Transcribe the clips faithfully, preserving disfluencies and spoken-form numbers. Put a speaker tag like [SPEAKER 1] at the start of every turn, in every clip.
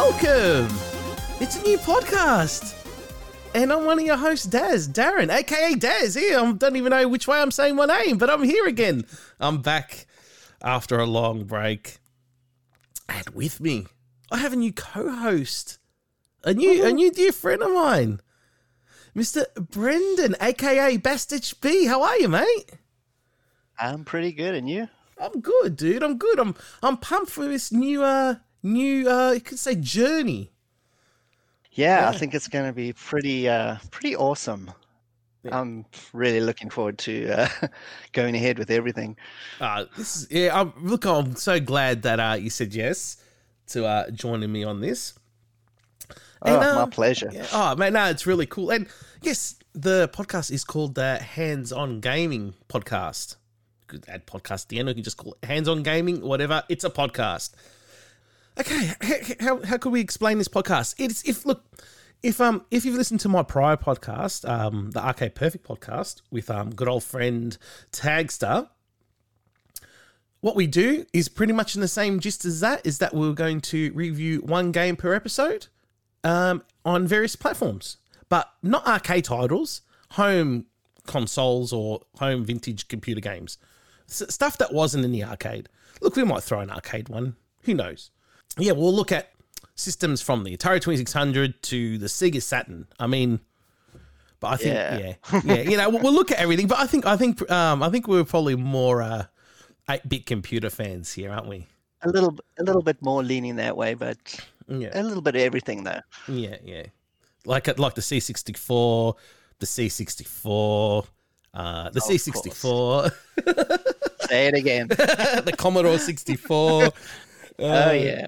[SPEAKER 1] welcome. It's a new podcast. And I'm one of your hosts, Daz, Darren, aka Daz. Here, I don't even know which way I'm saying my name, but I'm here again. I'm back after a long break. And with me, I have a new co-host, a new, a new dear friend of mine, Mister Brendan, aka Bastich B. How are you, mate?
[SPEAKER 2] I'm pretty good, and you?
[SPEAKER 1] I'm good, dude. I'm good. I'm I'm pumped for this new uh new uh you could say journey.
[SPEAKER 2] Yeah,
[SPEAKER 1] Yeah.
[SPEAKER 2] I think it's going to be pretty uh pretty awesome.
[SPEAKER 1] Yeah.
[SPEAKER 2] I'm really looking forward to uh, going ahead with everything.
[SPEAKER 1] Uh this is yeah. I'm, look, I'm so glad that uh you said yes to uh joining me on this.
[SPEAKER 2] Oh,
[SPEAKER 1] And,
[SPEAKER 2] my
[SPEAKER 1] uh,
[SPEAKER 2] pleasure.
[SPEAKER 1] Yeah, oh man, no, it's really cool. And yes, the podcast is called the Hands On Gaming Podcast. You could add podcast at the end, or you can just call it Hands On Gaming, whatever. It's a podcast. Okay, h- how how could we explain this podcast? It's if look, if um if you've listened to my prior podcast, um the Arcade Perfect podcast with um good old friend Tagster, what we do is pretty much in the same gist as that. Is that we're going to review one game per episode, um on various platforms, but not arcade titles, home consoles or home vintage computer games, S- stuff that wasn't in the arcade. Look, we might throw an arcade one. Who knows? Yeah, we'll look at systems from the Atari twenty-six hundred to the Sega Saturn. I mean, but I think yeah,
[SPEAKER 2] Yeah.
[SPEAKER 1] yeah, you know, we'll, we'll look at everything. But I think I think um I think we're probably more uh eight-bit computer fans here, aren't we?
[SPEAKER 2] A little a little bit more leaning that way, but
[SPEAKER 1] Yeah,
[SPEAKER 2] a little bit of everything though.
[SPEAKER 1] yeah, yeah. Like like the C sixty-four, the C sixty-four, uh, the
[SPEAKER 2] Of
[SPEAKER 1] C sixty-four,
[SPEAKER 2] Say it again.
[SPEAKER 1] the Commodore sixty-four.
[SPEAKER 2] Oh yeah.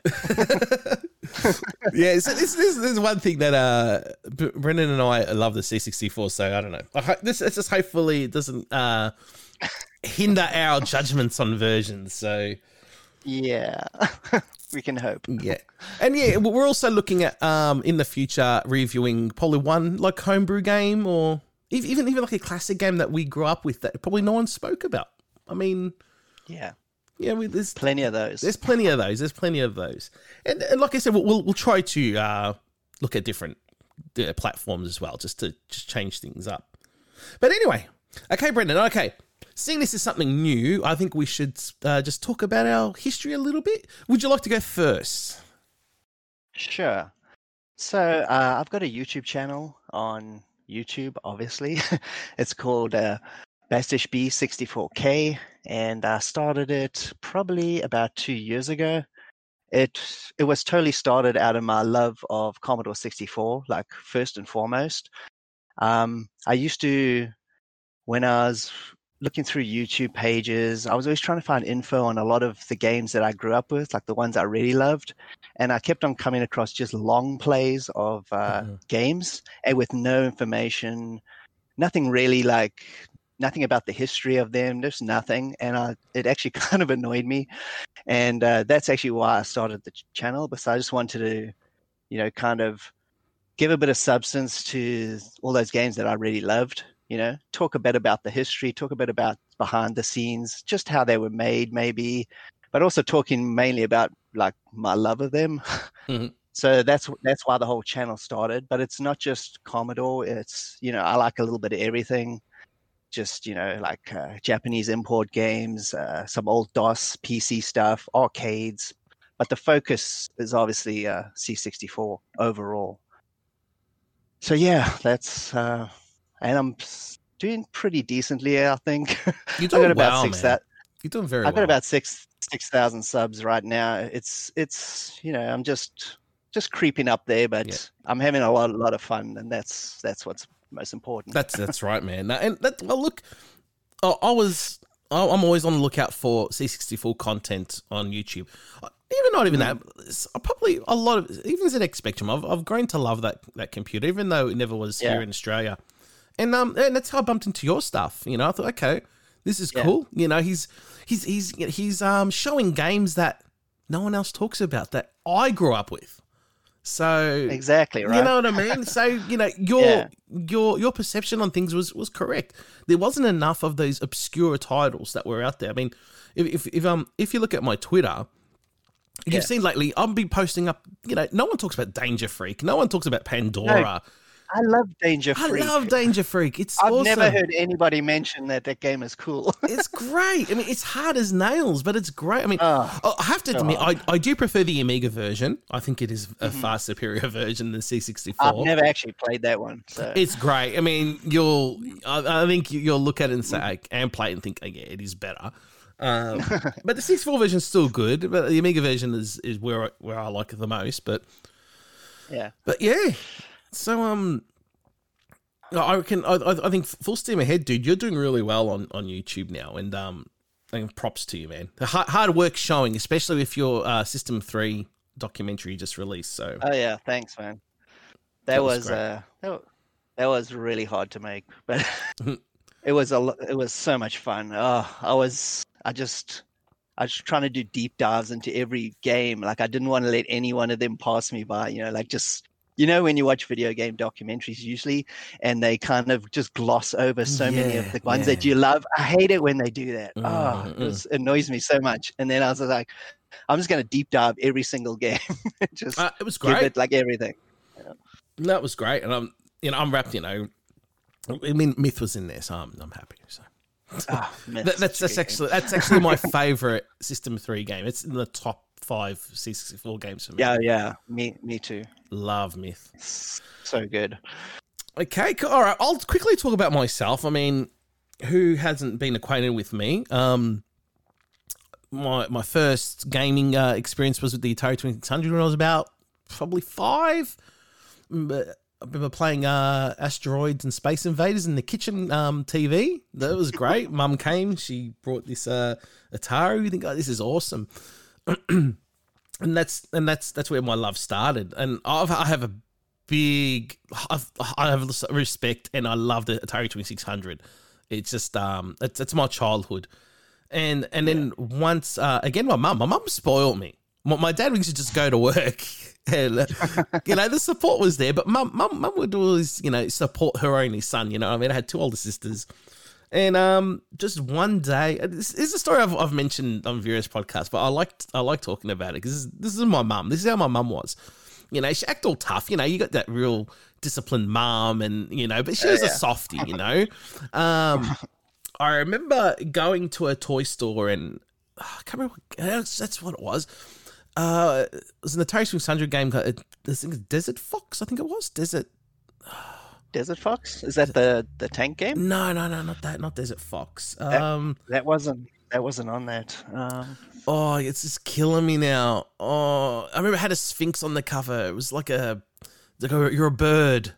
[SPEAKER 1] Yeah, so this, this, this is one thing that uh, B- Brendan and I love the C sixty-four, so I don't know. I hope, this it's just hopefully it doesn't uh, hinder our judgments on versions. So
[SPEAKER 2] Yeah. We can hope.
[SPEAKER 1] yeah, and yeah, we're also looking at um, in the future reviewing probably one like homebrew game or ev- even even like a classic game that we grew up with that probably no one spoke about. I mean,
[SPEAKER 2] Yeah.
[SPEAKER 1] yeah, we, there's
[SPEAKER 2] Plenty of those.
[SPEAKER 1] There's plenty of those. There's plenty of those, and, and like I said, we'll we'll, we'll try to uh, look at different uh, platforms as well, just to just change things up. But anyway, okay, Brendan. Okay, seeing this is something new, I think we should uh, just talk about our history a little bit. Would you like to go first?
[SPEAKER 2] Sure. So uh, I've got a YouTube channel on YouTube, obviously. It's called uh, Bastish B sixty-four K, and I started it probably about two years ago. It it was totally started out of my love of Commodore sixty-four, like first and foremost. Um, I used to, when I was looking through YouTube pages, I was always trying to find info on a lot of the games that I grew up with, like the ones I really loved. And I kept on coming across just long plays of uh,
[SPEAKER 1] Mhm.
[SPEAKER 2] games and with no information, nothing really like, nothing about the history of them, just nothing. And I, it actually kind of annoyed me. And uh, that's actually why I started the ch- channel, because I just wanted to, you know, kind of give a bit of substance to all those games that I really loved. You know, talk a bit about the history, talk a bit about behind the scenes, just how they were made, maybe, but also talking mainly about like my love of them.
[SPEAKER 1] Mhm.
[SPEAKER 2] So that's that's why the whole channel started. But it's not just Commodore. It's, you know, I like a little bit of everything. Just, you know, like uh, Japanese import games, uh, some old DOS P C stuff, arcades. But the focus is obviously uh, C sixty-four overall. So yeah, that's. Uh, and I'm s- doing pretty decently, I think.
[SPEAKER 1] You're
[SPEAKER 2] I
[SPEAKER 1] doing
[SPEAKER 2] got about
[SPEAKER 1] well,
[SPEAKER 2] six
[SPEAKER 1] man.
[SPEAKER 2] that
[SPEAKER 1] You're doing very
[SPEAKER 2] I got
[SPEAKER 1] well.
[SPEAKER 2] about six six thousand subs right now. It's it's you know, I'm just just creeping up there, but
[SPEAKER 1] Yeah.
[SPEAKER 2] I'm having a lot a lot of fun, and that's that's what's most important.
[SPEAKER 1] That's that's right, man. Now, and that well, look, I, I was I- I'm always on the lookout for C sixty-four content on YouTube. Even not even that, it's probably a lot of even Z X Spectrum. I've I've grown to love that that computer, even though it never was
[SPEAKER 2] Yeah.
[SPEAKER 1] here in Australia. And um, and that's how I bumped into your stuff. You know, I thought, okay, this is
[SPEAKER 2] Yeah.
[SPEAKER 1] cool. You know, he's he's he's he's um showing games that no one else talks about that I grew up with. So
[SPEAKER 2] Exactly, right?
[SPEAKER 1] you know what I mean? So, you know, your
[SPEAKER 2] Yeah.
[SPEAKER 1] your your perception on things was was correct. There wasn't enough of those obscure titles that were out there. I mean, if if, if um if you look at my Twitter, You've
[SPEAKER 2] Yeah.
[SPEAKER 1] seen lately, I've been posting up, you know, no one talks about Danger Freak. No one talks about Pandora.
[SPEAKER 2] I love Danger
[SPEAKER 1] I
[SPEAKER 2] Freak.
[SPEAKER 1] love Danger Freak. It's
[SPEAKER 2] I've
[SPEAKER 1] awesome.
[SPEAKER 2] never heard anybody mention that that game is cool.
[SPEAKER 1] It's great. I mean, it's hard as nails, but it's great. I mean,
[SPEAKER 2] Oh,
[SPEAKER 1] I have to
[SPEAKER 2] so
[SPEAKER 1] admit, I,
[SPEAKER 2] hard.
[SPEAKER 1] I do prefer the Amiga version. I think it is a
[SPEAKER 2] Mhm.
[SPEAKER 1] far superior version than C sixty-four.
[SPEAKER 2] I've never actually played that one. So
[SPEAKER 1] It's great. I mean, you'll, I, I think you'll look at it and say, and play it and think, oh, yeah, it is better. Um, but the sixty-four version is still good, but the Amiga version is, is where I, where I like it the most. But
[SPEAKER 2] yeah.
[SPEAKER 1] but yeah, so um, I reckon I, I I think full steam ahead, dude. You're doing really well on, on YouTube now, and um, and props to you, man. The hard, hard work showing, especially with your uh, System Three documentary you just released. So
[SPEAKER 2] Oh yeah, thanks, man. That,
[SPEAKER 1] That was
[SPEAKER 2] was,
[SPEAKER 1] great.
[SPEAKER 2] uh that, wa- that was really hard to make, but it was a lo- it was so much fun. Oh, I was I just I was trying to do deep dives into every game. Like I didn't want to let any one of them pass me by. You know, like just you know when you watch video game documentaries usually, and they kind of just gloss over so many
[SPEAKER 1] Yeah,
[SPEAKER 2] of the ones
[SPEAKER 1] yeah.
[SPEAKER 2] that you love. I hate it when they do that.
[SPEAKER 1] Mm,
[SPEAKER 2] Oh,
[SPEAKER 1] mm,
[SPEAKER 2] it was, annoys me so much. And then I was like, I'm just going to deep dive every single game, just
[SPEAKER 1] uh, it was
[SPEAKER 2] give
[SPEAKER 1] great.
[SPEAKER 2] it like everything.
[SPEAKER 1] That was great, and I'm you know I'm wrapped. You know, I mean, Myth was in there, so I'm I'm happy. So.
[SPEAKER 2] Oh, man,
[SPEAKER 1] That, that's
[SPEAKER 2] such
[SPEAKER 1] that's
[SPEAKER 2] a good game.
[SPEAKER 1] actually that's actually my favorite System Three game. It's in the top five C sixty-four games for me.
[SPEAKER 2] Yeah, yeah, me, me too.
[SPEAKER 1] Love Myth.
[SPEAKER 2] So good.
[SPEAKER 1] Okay, cool. All right. I'll quickly talk about myself. I mean, who hasn't been acquainted with me? Um, my my first gaming uh, experience was with the Atari twenty-six hundred when I was about probably five. But I remember playing uh, Asteroids and Space Invaders in the kitchen um, T V. That was great. Mum came. She brought this uh, Atari. You think, oh, this is awesome. and that's and that's that's where my love started. And I've, I have a big, I've, I have respect, and I love the Atari twenty-six hundred. It's just um, it's it's my childhood. And and then once uh, again, my mum, my mum spoiled me. My, my dad used to just go to work. And, uh, you know, the support was there, but mum, mum, mum would always, you know, support her only son. You know, I mean, I had two older sisters, and um, just one day, this, this is a story I've, I've mentioned on various podcasts, but I like I like talking about it because this, this is my mum. This is how my mum was. You know, she acted all tough. You know, you got that real disciplined mum, and you know, but she was
[SPEAKER 2] Yeah,
[SPEAKER 1] a
[SPEAKER 2] yeah.
[SPEAKER 1] softie. You know, um, I remember going to a toy store, and oh, I can't remember. That's, that's what it was. Uh, it was an Atari twenty-six hundred game. I think Desert Fox. I think it was Desert.
[SPEAKER 2] Desert Fox? Is that the the tank game?
[SPEAKER 1] No, no, no, not that. Not Desert Fox. Um,
[SPEAKER 2] That wasn't that wasn't on that. Um,
[SPEAKER 1] oh, it's just killing me now. Oh, I remember it had a Sphinx on the cover. It was like a, like a you're a bird.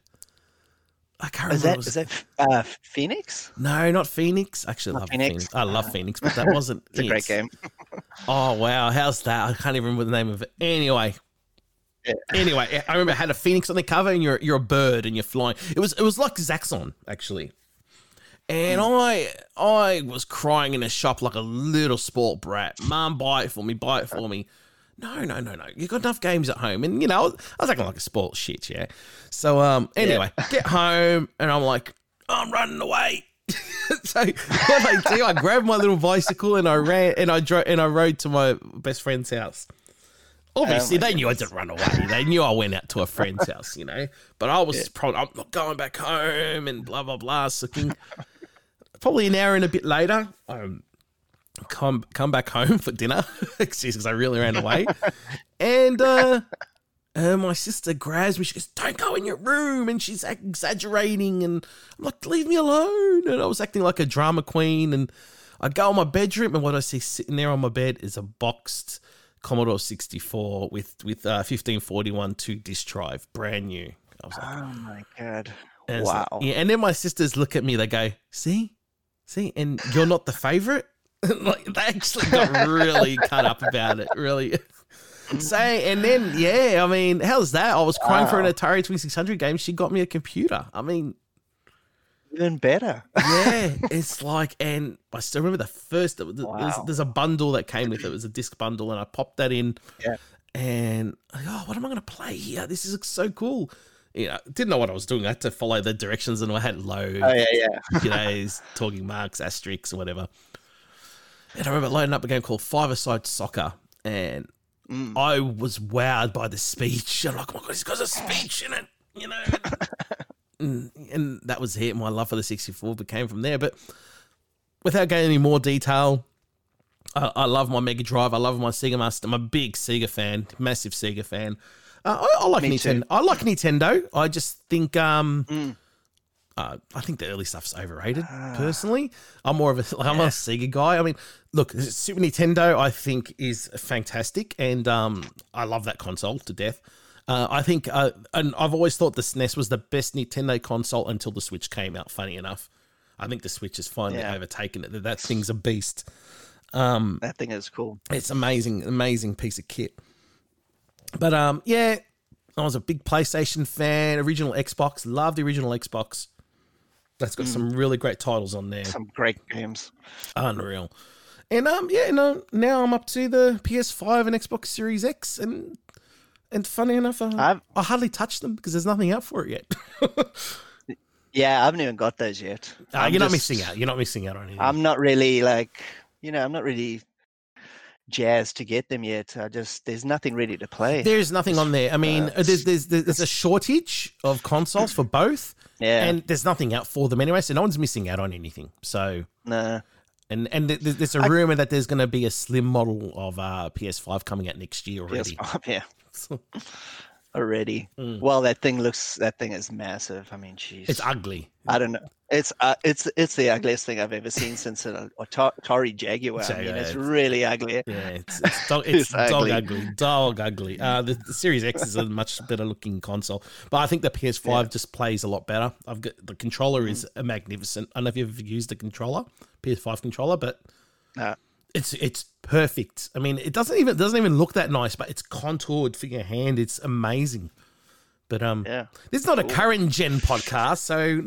[SPEAKER 1] I can't
[SPEAKER 2] is
[SPEAKER 1] remember.
[SPEAKER 2] that
[SPEAKER 1] what it
[SPEAKER 2] is
[SPEAKER 1] was.
[SPEAKER 2] that uh, Phoenix?
[SPEAKER 1] No, not Phoenix. Actually, I
[SPEAKER 2] Not
[SPEAKER 1] love
[SPEAKER 2] Phoenix?
[SPEAKER 1] Phoenix. I love
[SPEAKER 2] Uh,
[SPEAKER 1] Phoenix, but that wasn't.
[SPEAKER 2] It's a great
[SPEAKER 1] it.
[SPEAKER 2] game.
[SPEAKER 1] Oh wow, how's that? I can't even remember the name of it. Anyway,
[SPEAKER 2] Yeah.
[SPEAKER 1] anyway, I remember it had a phoenix on the cover, and you're you're a bird and you're flying. It was it was like Zaxxon actually, and I I was crying in a shop like a little sport brat. Mum, buy it for me, buy it for me. No, no, no, no. You got enough games at home, and you know I was acting like a spoiled shit, yeah. So um, anyway, get home, and I'm like, I'm running away. So what I do, I grabbed my little bicycle and I ran and I drove and I rode to my best friend's house. Obviously,
[SPEAKER 2] Oh my
[SPEAKER 1] they knew I didn't run away. They knew I went out to a friend's house, you know. But I was
[SPEAKER 2] Yeah.
[SPEAKER 1] probably I'm not going back home and blah blah blah. So king- probably an hour and a bit later, um, come come back home for dinner. Excuse because I really ran away, and uh, uh, my sister grabs me. She goes, "Don't go in your room," and she's exaggerating, and I'm like, "Leave me alone." And I was acting like a drama queen, and I go in my bedroom, and what I see sitting there on my bed is a boxed Commodore sixty-four with with uh, fifteen forty-one two disc drive, brand new. I was like,
[SPEAKER 2] Oh my god!
[SPEAKER 1] and it's
[SPEAKER 2] Wow.
[SPEAKER 1] like- yeah, and then my sisters look at me. They go, "See, see, and you're not the favorite." Like they actually got really cut up about it. Really. So and then yeah, I mean, how's that? I was crying for an
[SPEAKER 2] Wow.
[SPEAKER 1] Atari twenty-six hundred game. She got me a computer. I mean,
[SPEAKER 2] Even better.
[SPEAKER 1] yeah, it's like, and I still remember the first. There's,
[SPEAKER 2] Wow.
[SPEAKER 1] there's a bundle that came with it. It was a disc bundle, and I popped that in.
[SPEAKER 2] Yeah.
[SPEAKER 1] And I go, oh, what am I going to play here? This is so cool. You know, didn't know what I was doing. I had to follow the directions, and I had load,
[SPEAKER 2] Oh yeah, yeah.
[SPEAKER 1] you know, talking marks, asterisks, or whatever. And I remember loading up a game called Five-A-Side Soccer, and
[SPEAKER 2] Mm.
[SPEAKER 1] I was wowed by the speech. I'm like, oh my God, he's got a speech in it, you know. and, and that was it. My love for the sixty-four became from there. But without going any more detail, I, I love my Mega Drive. I love my Sega Master. I'm a big Sega fan, massive Sega fan. Uh, I, I like
[SPEAKER 2] Me
[SPEAKER 1] Nintendo.
[SPEAKER 2] too.
[SPEAKER 1] I like Nintendo. I just think um,
[SPEAKER 2] Mm.
[SPEAKER 1] uh, I think the early stuff's overrated. Personally, I'm more of a like, I'm a Sega guy. I mean, look, Super Nintendo I think is fantastic, and um, I love that console to death. Uh, I think, uh, and I've always thought the S N E S was the best Nintendo console until the Switch came out. Funny enough, I think the Switch has finally
[SPEAKER 2] Yeah.
[SPEAKER 1] overtaken it. That that thing's a beast. Um,
[SPEAKER 2] That thing is cool.
[SPEAKER 1] it's amazing, amazing piece of kit. But um, yeah, I was a big PlayStation fan. Original Xbox, loved the original Xbox. That's got some really great titles on there.
[SPEAKER 2] Some great games.
[SPEAKER 1] Unreal. And um, yeah, no, now I'm up to the P S five and Xbox Series X, and and funny enough, uh,
[SPEAKER 2] I've-
[SPEAKER 1] I hardly touched them because there's nothing out for it yet.
[SPEAKER 2] Yeah, I haven't even got those yet.
[SPEAKER 1] Uh,
[SPEAKER 2] I'm
[SPEAKER 1] you're not
[SPEAKER 2] just-
[SPEAKER 1] missing out. You're not missing out on anything.
[SPEAKER 2] I'm not really like, you know, I'm not really jazzed to get them yet. I just there's nothing ready to play.
[SPEAKER 1] There's nothing on there. I mean,
[SPEAKER 2] uh,
[SPEAKER 1] there's, there's there's there's a shortage of consoles for both,
[SPEAKER 2] yeah,
[SPEAKER 1] and there's nothing out for them anyway. So no one's missing out on anything. So
[SPEAKER 2] no.
[SPEAKER 1] and and th- th- there's a
[SPEAKER 2] I-
[SPEAKER 1] rumor that there's going to be a slim model of uh, P S five coming out next year already.
[SPEAKER 2] P S five, yeah, already.
[SPEAKER 1] Mm.
[SPEAKER 2] Well, that thing looks. That thing is massive. I mean, jeez.
[SPEAKER 1] It's ugly.
[SPEAKER 2] I don't know. It's uh, it's it's the ugliest thing I've ever seen since an Atari Jaguar. I mean,
[SPEAKER 1] Jaguar,
[SPEAKER 2] it's
[SPEAKER 1] it's-
[SPEAKER 2] really ugly.
[SPEAKER 1] Yeah, it's, it's, dog, it's
[SPEAKER 2] It's
[SPEAKER 1] dog
[SPEAKER 2] ugly.
[SPEAKER 1] ugly. Dog ugly. Uh, the, the Series X is a much better looking console, but I think the P S five
[SPEAKER 2] Yeah.
[SPEAKER 1] just plays a lot better. I've got the controller is
[SPEAKER 2] Mm.
[SPEAKER 1] a magnificent. I don't know if you've ever used the controller, P S five controller, but
[SPEAKER 2] No.
[SPEAKER 1] it's it's perfect. I mean, it doesn't even it doesn't even look that nice, but it's contoured for your hand. It's amazing. But um,
[SPEAKER 2] Yeah.
[SPEAKER 1] this is not a current gen podcast, so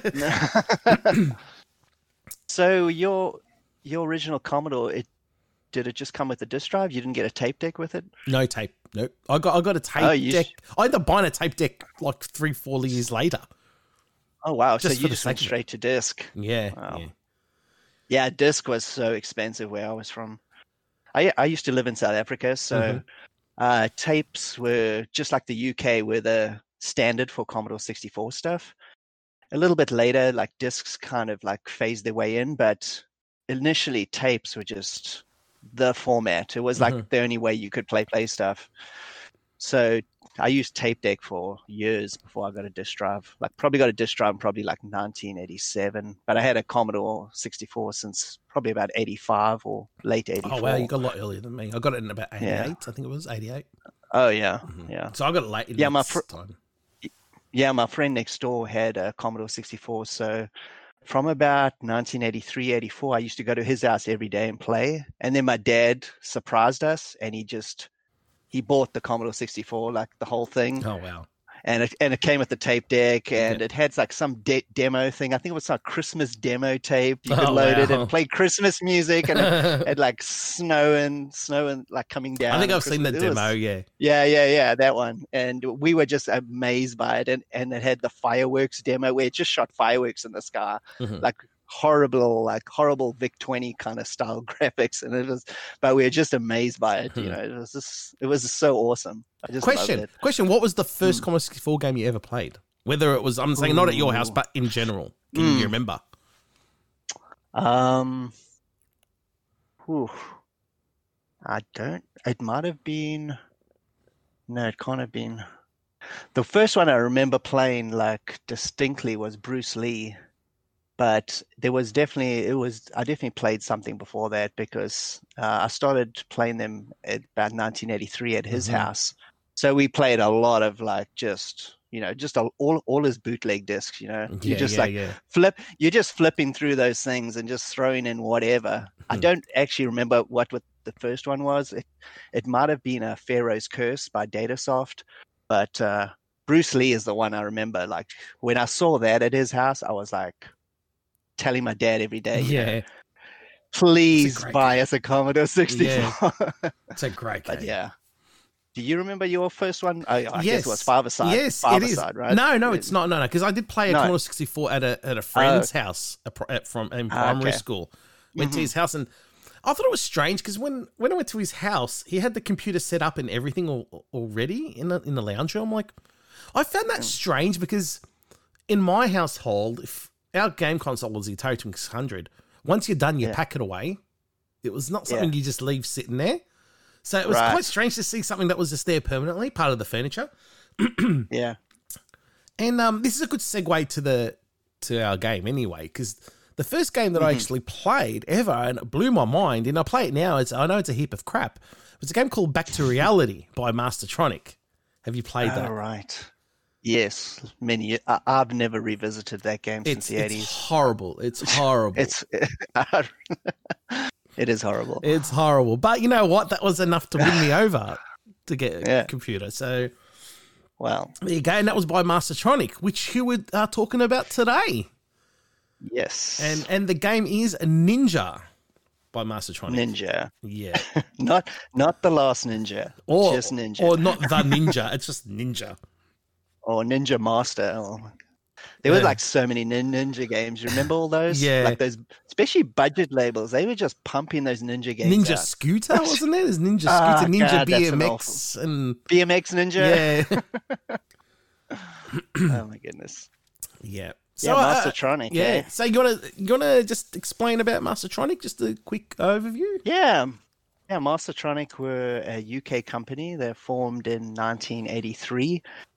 [SPEAKER 2] So your your original Commodore, it did it just come with a disk drive? You didn't get a tape deck with it?
[SPEAKER 1] no tape. Nope. I got I got a tape
[SPEAKER 2] Oh, you
[SPEAKER 1] deck.
[SPEAKER 2] sh-
[SPEAKER 1] I ended up buying a tape deck like three, four years later.
[SPEAKER 2] Oh wow!
[SPEAKER 1] Just
[SPEAKER 2] so
[SPEAKER 1] for
[SPEAKER 2] you
[SPEAKER 1] the
[SPEAKER 2] just went
[SPEAKER 1] sake of it.
[SPEAKER 2] straight to disc.
[SPEAKER 1] Yeah.
[SPEAKER 2] Wow.
[SPEAKER 1] Yeah.
[SPEAKER 2] Yeah, disc was so expensive where I was from. I I used to live in South Africa, so
[SPEAKER 1] Mhm.
[SPEAKER 2] uh, tapes were just like the U K, were the standard for Commodore sixty-four stuff. A little bit later, like discs kind of like phased their way in, but initially tapes were just the format. It was like
[SPEAKER 1] Mhm.
[SPEAKER 2] the only way you could play play stuff. So I used tape deck for years before I got a disk drive. Like probably got a disk drive in probably like nineteen eighty-seven, but I had a Commodore sixty-four since probably about eighty-five or late eighty-four.
[SPEAKER 1] Oh wow, you got a lot earlier than me. I got it in about eighty-eight.
[SPEAKER 2] Yeah.
[SPEAKER 1] I think it was eighty-eight.
[SPEAKER 2] Oh yeah,
[SPEAKER 1] Mhm.
[SPEAKER 2] yeah.
[SPEAKER 1] So I got it late. In
[SPEAKER 2] Yeah, my
[SPEAKER 1] its
[SPEAKER 2] fr-
[SPEAKER 1] time.
[SPEAKER 2] Yeah, my friend next door had a Commodore sixty-four. So from about nineteen eighty-three, eighty-four, I used to go to his house every day and play. And then my dad surprised us and he just, he bought the Commodore sixty-four, like the whole thing.
[SPEAKER 1] Oh wow.
[SPEAKER 2] And it, and it came with the tape deck and
[SPEAKER 1] Okay.
[SPEAKER 2] it had like some de- demo thing. I think it was like Christmas demo tape. You could
[SPEAKER 1] Oh,
[SPEAKER 2] load it
[SPEAKER 1] wow.
[SPEAKER 2] and play Christmas music and it had like snow and snow and like coming down.
[SPEAKER 1] I think
[SPEAKER 2] and
[SPEAKER 1] I've seen that
[SPEAKER 2] Christmas- it was-
[SPEAKER 1] demo. Yeah.
[SPEAKER 2] yeah, yeah, yeah, that one. And we were just amazed by it. And, and it had the fireworks demo where it just shot fireworks in the sky,
[SPEAKER 1] Mhm.
[SPEAKER 2] like horrible, like horrible Vic twenty kind of style graphics. And it was, but we were just amazed by it. You
[SPEAKER 1] Hmm.
[SPEAKER 2] know, it was just, it was so awesome. I just
[SPEAKER 1] Question.
[SPEAKER 2] loved it.
[SPEAKER 1] Question. What was the first
[SPEAKER 2] Mm.
[SPEAKER 1] Commodore sixty-four game you ever played? Whether it was, I'm saying not at your house,
[SPEAKER 2] Ooh.
[SPEAKER 1] but in general. Can
[SPEAKER 2] Mm.
[SPEAKER 1] you remember?
[SPEAKER 2] Um, whew, I don't, it might have been, no, it can't have been. The first one I remember playing like distinctly was Bruce Lee, but there was definitely, it was, I definitely played something before that because uh, I started playing them at about nineteen eighty-three at his
[SPEAKER 1] Mhm.
[SPEAKER 2] house. So we played a lot of like just, you know, just a, all, all his bootleg discs, you know, you
[SPEAKER 1] Yeah,
[SPEAKER 2] just
[SPEAKER 1] yeah,
[SPEAKER 2] like,
[SPEAKER 1] yeah.
[SPEAKER 2] flip you're just flipping through those things and just throwing in whatever. I
[SPEAKER 1] Hmm.
[SPEAKER 2] don't actually remember what, what the first one was. It it might have been a Pharaoh's Curse by Datasoft, but uh Bruce Lee is the one I remember. Like when I saw that at his house, I was like telling my dad every day, you know,
[SPEAKER 1] Yeah.
[SPEAKER 2] please
[SPEAKER 1] great
[SPEAKER 2] buy us a Commodore sixty-four.
[SPEAKER 1] It's a great game.
[SPEAKER 2] But yeah. Do you remember your first one? I, I guess it was
[SPEAKER 1] Yes.
[SPEAKER 2] Father Side.
[SPEAKER 1] Yes,
[SPEAKER 2] Father
[SPEAKER 1] it is.
[SPEAKER 2] Side, right?
[SPEAKER 1] No, no, it's not. No, no, because I did play a
[SPEAKER 2] No.
[SPEAKER 1] Commodore sixty-four at a at a friend's house a pro- at, from in
[SPEAKER 2] Ah,
[SPEAKER 1] primary
[SPEAKER 2] okay.
[SPEAKER 1] school. Went to
[SPEAKER 2] Mhm.
[SPEAKER 1] his house and I thought it was strange because when, when I went to his house, he had the computer set up and everything al- already in the, in the lounge room. I'm like, I found that strange because in my household, if our game console was the Atari twenty-six hundred, once you're done, you
[SPEAKER 2] Yeah.
[SPEAKER 1] pack it away. It was not something
[SPEAKER 2] Yeah.
[SPEAKER 1] you just leave sitting there. So it was
[SPEAKER 2] Right.
[SPEAKER 1] quite strange to see something that was just there permanently, part of the furniture.
[SPEAKER 2] Yeah.
[SPEAKER 1] And um, this is a good segue to the to our game anyway, because the first game that I
[SPEAKER 2] Mm-hmm.
[SPEAKER 1] actually played ever, and it blew my mind, and I play it now, it's, I know it's a heap of crap, it's a game called Back to Reality by Mastertronic. Have you played that?
[SPEAKER 2] All right. Yes, many. I, I've never revisited that game since
[SPEAKER 1] It's,
[SPEAKER 2] the
[SPEAKER 1] it's
[SPEAKER 2] eighties.
[SPEAKER 1] horrible. It's horrible.
[SPEAKER 2] It's it is horrible.
[SPEAKER 1] It's horrible. But you know what? That was enough to win me over to get a
[SPEAKER 2] Yeah.
[SPEAKER 1] computer. So
[SPEAKER 2] Wow.
[SPEAKER 1] there you go. And that was by Mastertronic, which you were uh, talking about today.
[SPEAKER 2] Yes.
[SPEAKER 1] And and the game is Ninja by Mastertronic.
[SPEAKER 2] Ninja,
[SPEAKER 1] Yeah.
[SPEAKER 2] not not the last Ninja,
[SPEAKER 1] Or,
[SPEAKER 2] just Ninja,
[SPEAKER 1] or not the Ninja. It's just Ninja.
[SPEAKER 2] or Ninja Master. Oh my. There were
[SPEAKER 1] Yeah.
[SPEAKER 2] like so many nin- Ninja games. You remember all those?
[SPEAKER 1] Yeah.
[SPEAKER 2] Like those, especially budget labels. They were just pumping those Ninja games.
[SPEAKER 1] Ninja
[SPEAKER 2] out.
[SPEAKER 1] Scooter, wasn't there? There's Ninja
[SPEAKER 2] Ah,
[SPEAKER 1] Scooter, Ninja
[SPEAKER 2] God, that's
[SPEAKER 1] B
[SPEAKER 2] an
[SPEAKER 1] M X, and
[SPEAKER 2] B M X Ninja.
[SPEAKER 1] yeah.
[SPEAKER 2] Oh my goodness.
[SPEAKER 1] yeah.
[SPEAKER 2] Yeah,
[SPEAKER 1] uh,
[SPEAKER 2] Mastertronic.
[SPEAKER 1] yeah.
[SPEAKER 2] eh?
[SPEAKER 1] So you wanna you wanna just explain about Mastertronic? Just a quick overview.
[SPEAKER 2] Yeah. Yeah, Mastertronic were a U K company. They formed in nineteen eighty-three